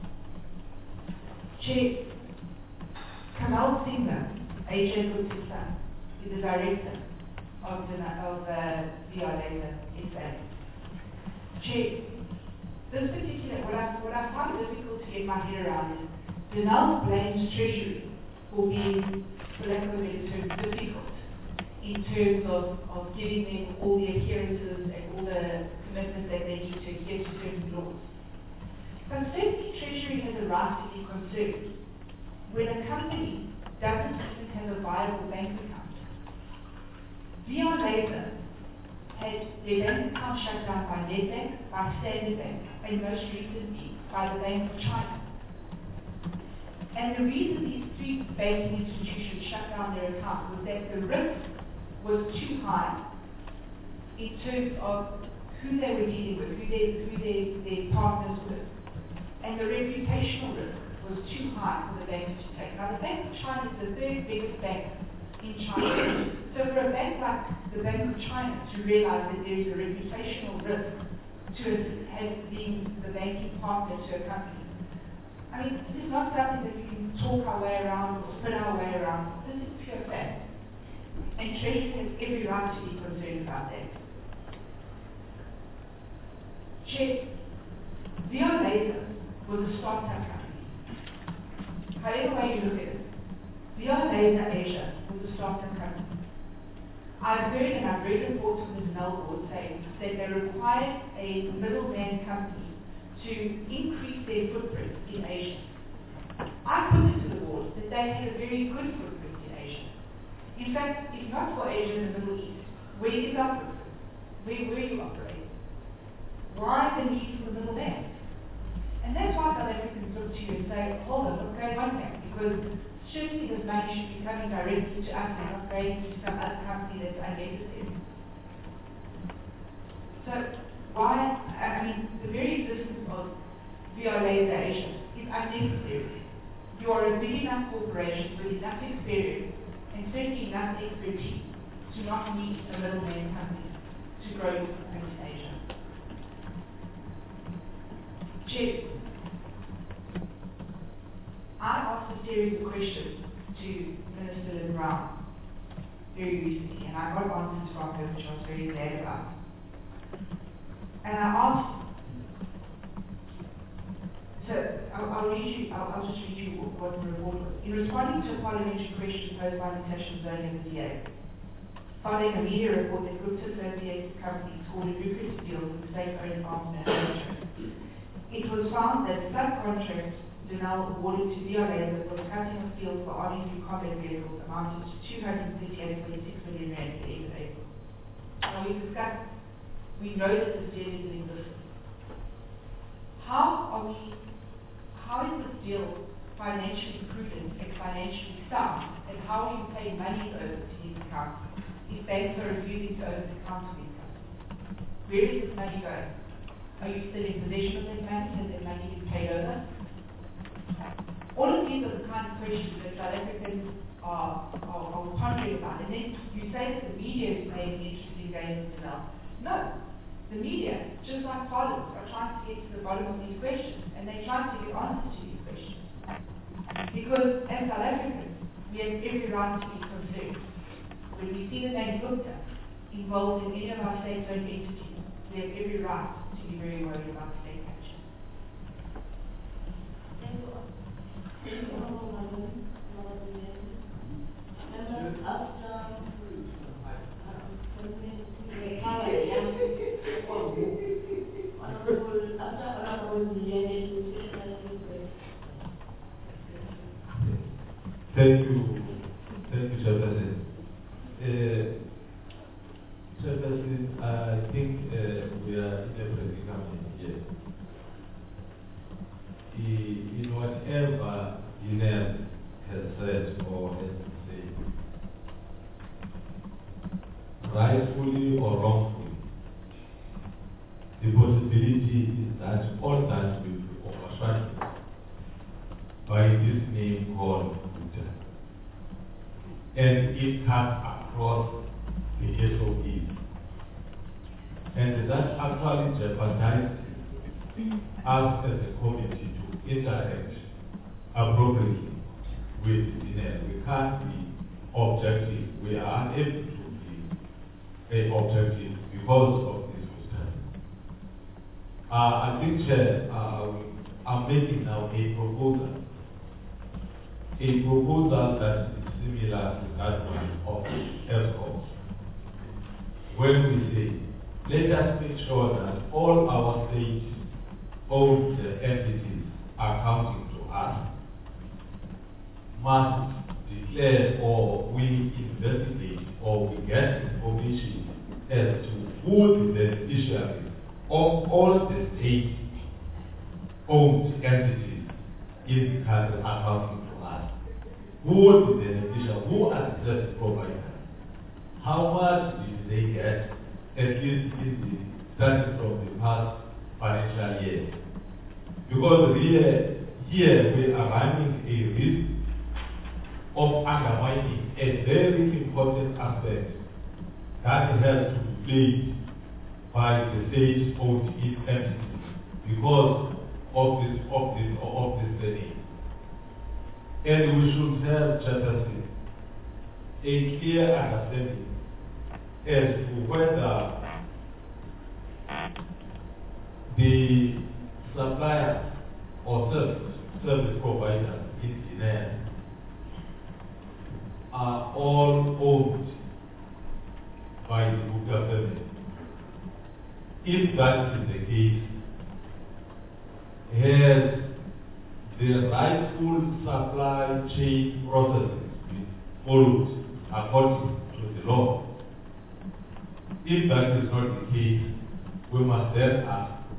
Chair, Kamal Singha, AJ Gupta's son, is the director of VR Laser SA. Chair, this particular, what I find difficult to get my head around is Denel blames Treasury for being, for lack of a better term, difficult in terms of giving them all the adherences and all the commitments that they need to adhere to certain laws. But certainly Treasury has a right to be concerned when a company doesn't even have a viable bank account. VR Laser had their bank account shut down by Nedbank, by Standard Bank, and most recently by the Bank of China. And the reason these three banking institutions shut down their account was that the risk was too high in terms of who they were dealing with, who their partners were. And the reputational risk was too high for the banks to take. Now, the Bank of China is the third biggest bank in China. So for a bank like the Bank of China to realize that there is a reputational risk to being the banking partner to a company, I mean, this is not something that we can talk our way around or spin our way around. This is pure fact. And Treasury has every right to be concerned about that. Chair, VR Laser was a startup company. However way you look at it, VR Laser Asia was a startup company. I've heard and I've read reports from the Denel board saying that they required a middleman company to increase their footprint in Asia. I put it to the board that they had a very good footprint in Asia. In fact, if not for Asia and the Middle East, where is our footprint? Where you operate? why the need for the middleman? And that's why South Africans look to you and say, hold on, what's going on here? Because surely this money should be coming directly to us and not going to some other company that's unnecessary. So why, I mean, the very existence of VR Laser Asia is unnecessary. You are a big enough corporation with enough experience and certainly enough expertise to not need a middleman company to grow your company in Asia. Chair, I asked a series of questions to Minister Lynn Brown very recently, and I got answers from her, which I was very glad about. And I asked, so I'll just read you what the report was. In responding to a parliamentary question posed by Natasha Zone of the DA, following a media report that Gupta Associated Companies scored a lucrative deal with the state-owned arms manufacturer, it was found that the subcontract Denel awarded to VR Laser for the cutting of steel for Army new combat vehicles amounted to 238.6 million rand at the end of April. Now we discussed, we know that this deal is in existence. How is this deal financially prudent and financially sound, and how are you paying money over to these accounts if banks are refusing to open accounts for these customers? Where is this money going? Are you still in possession of that money? Has that money been paid over? All of these are the kind of questions that South Africans are pondering about. And then you say that the media is playing an interesting game with Denel. No. The media, just like Parliament, are trying to get to the bottom of these questions, and they're trying to get answers to these questions. Because as South Africans, we have every right to be concerned. When we see the name Gupta involved in any of our state-owned entities, we have every right to be very worried about state action. Thank you, Chairperson. Chairperson, I think we are in a predicament here. In whatever Guinea has said or has said, rightfully or wrongfully, the possibility is that all that will be overshadowed by this name called Gupta. And it cuts across the SOE. And that actually jeopardizes us as a community to interact appropriately with Guinea. We can't be objective. We are unable to be objective because of this Gupta. I think, Chair, I'm making now a proposal that is similar to that one of ESCOM. When we say, let us make sure that all our state-owned entities accounting to us must declare, or we investigate, or we get information as to who the beneficiaries of all the state-owned entities in the country accounting to us. Who are the beneficiaries? Who are the service providers? How much did they get, at least starting from the past financial year? Because here we are running a risk of undermining a very important aspect that has to be played by the state-owned entity because of this need. And we should have, Chairperson, a clear understanding as to whether the suppliers or service providers in Guinea are all owned by the Gupta family. If that is the case, has the rightful supply chain processes been followed according to the law? If that is not the case, we must then ask,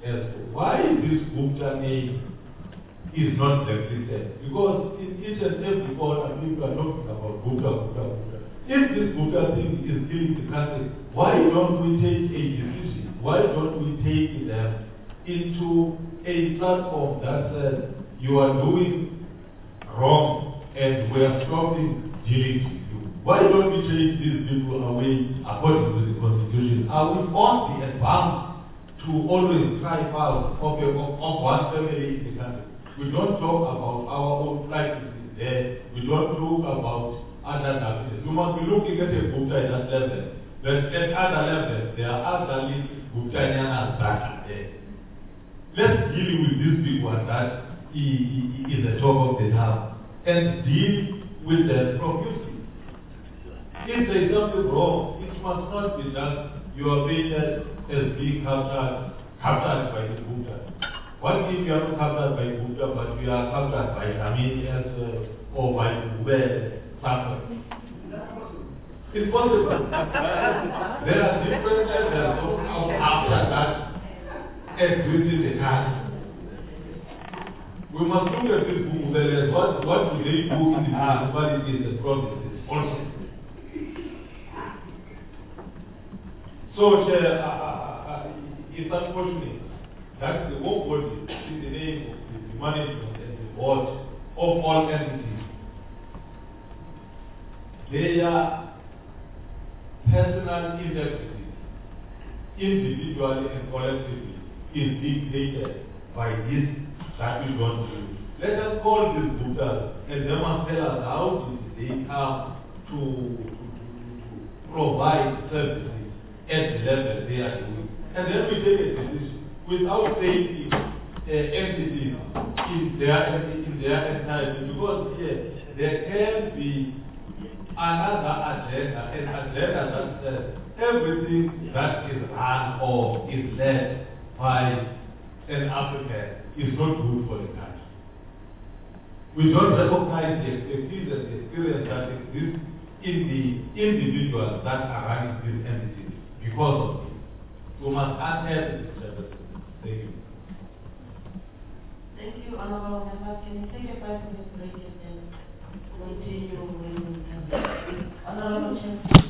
as to why this Gupta name is not blacklisted. Because in each and every corner, people are talking about Gupta. If this Gupta thing is killing the country, why don't we take a decision? Why don't we take them into a platform that says you are doing wrong and we are stopping dealing with you? Why don't we take these people away according to the Constitution? Are we on the advance to always cry foul of one family in the country? We don't talk about our own practices there. We don't talk about other practices. We must be looking at a Gupta at that level. But at other levels, there are other Guptanians that are there. Let's deal with these people at that is the top of the town and deal with them profusely. If there is something wrong, it must not be that you are being as being captured by the Gupta. What if you are not captured by Gupta, but you are captured by Armenians or by something? It's possible. There are different levels of after that as within the country. We must look at this book as what do they do in the municipalities and provinces also. So it's unfortunate that the whole body in the name of the management and the board of all entities, their personal integrity, individually and collectively, is dictated by this that we don't do. Let us call these Buddhas and they must tell us how they come to provide services at the level they are doing. And then we take a decision without taking entities in their entirety, because here there can be another agenda, an agenda that says everything that is run or is led by an African is not good for the country. We don't recognize the expertise and the experience that exists in the individuals that are running these entities because of it. We must unearth this service. Thank you. Thank you, Honorable Member. Can you take a 5-minute break and then continue when you can? Honorable Chancellor.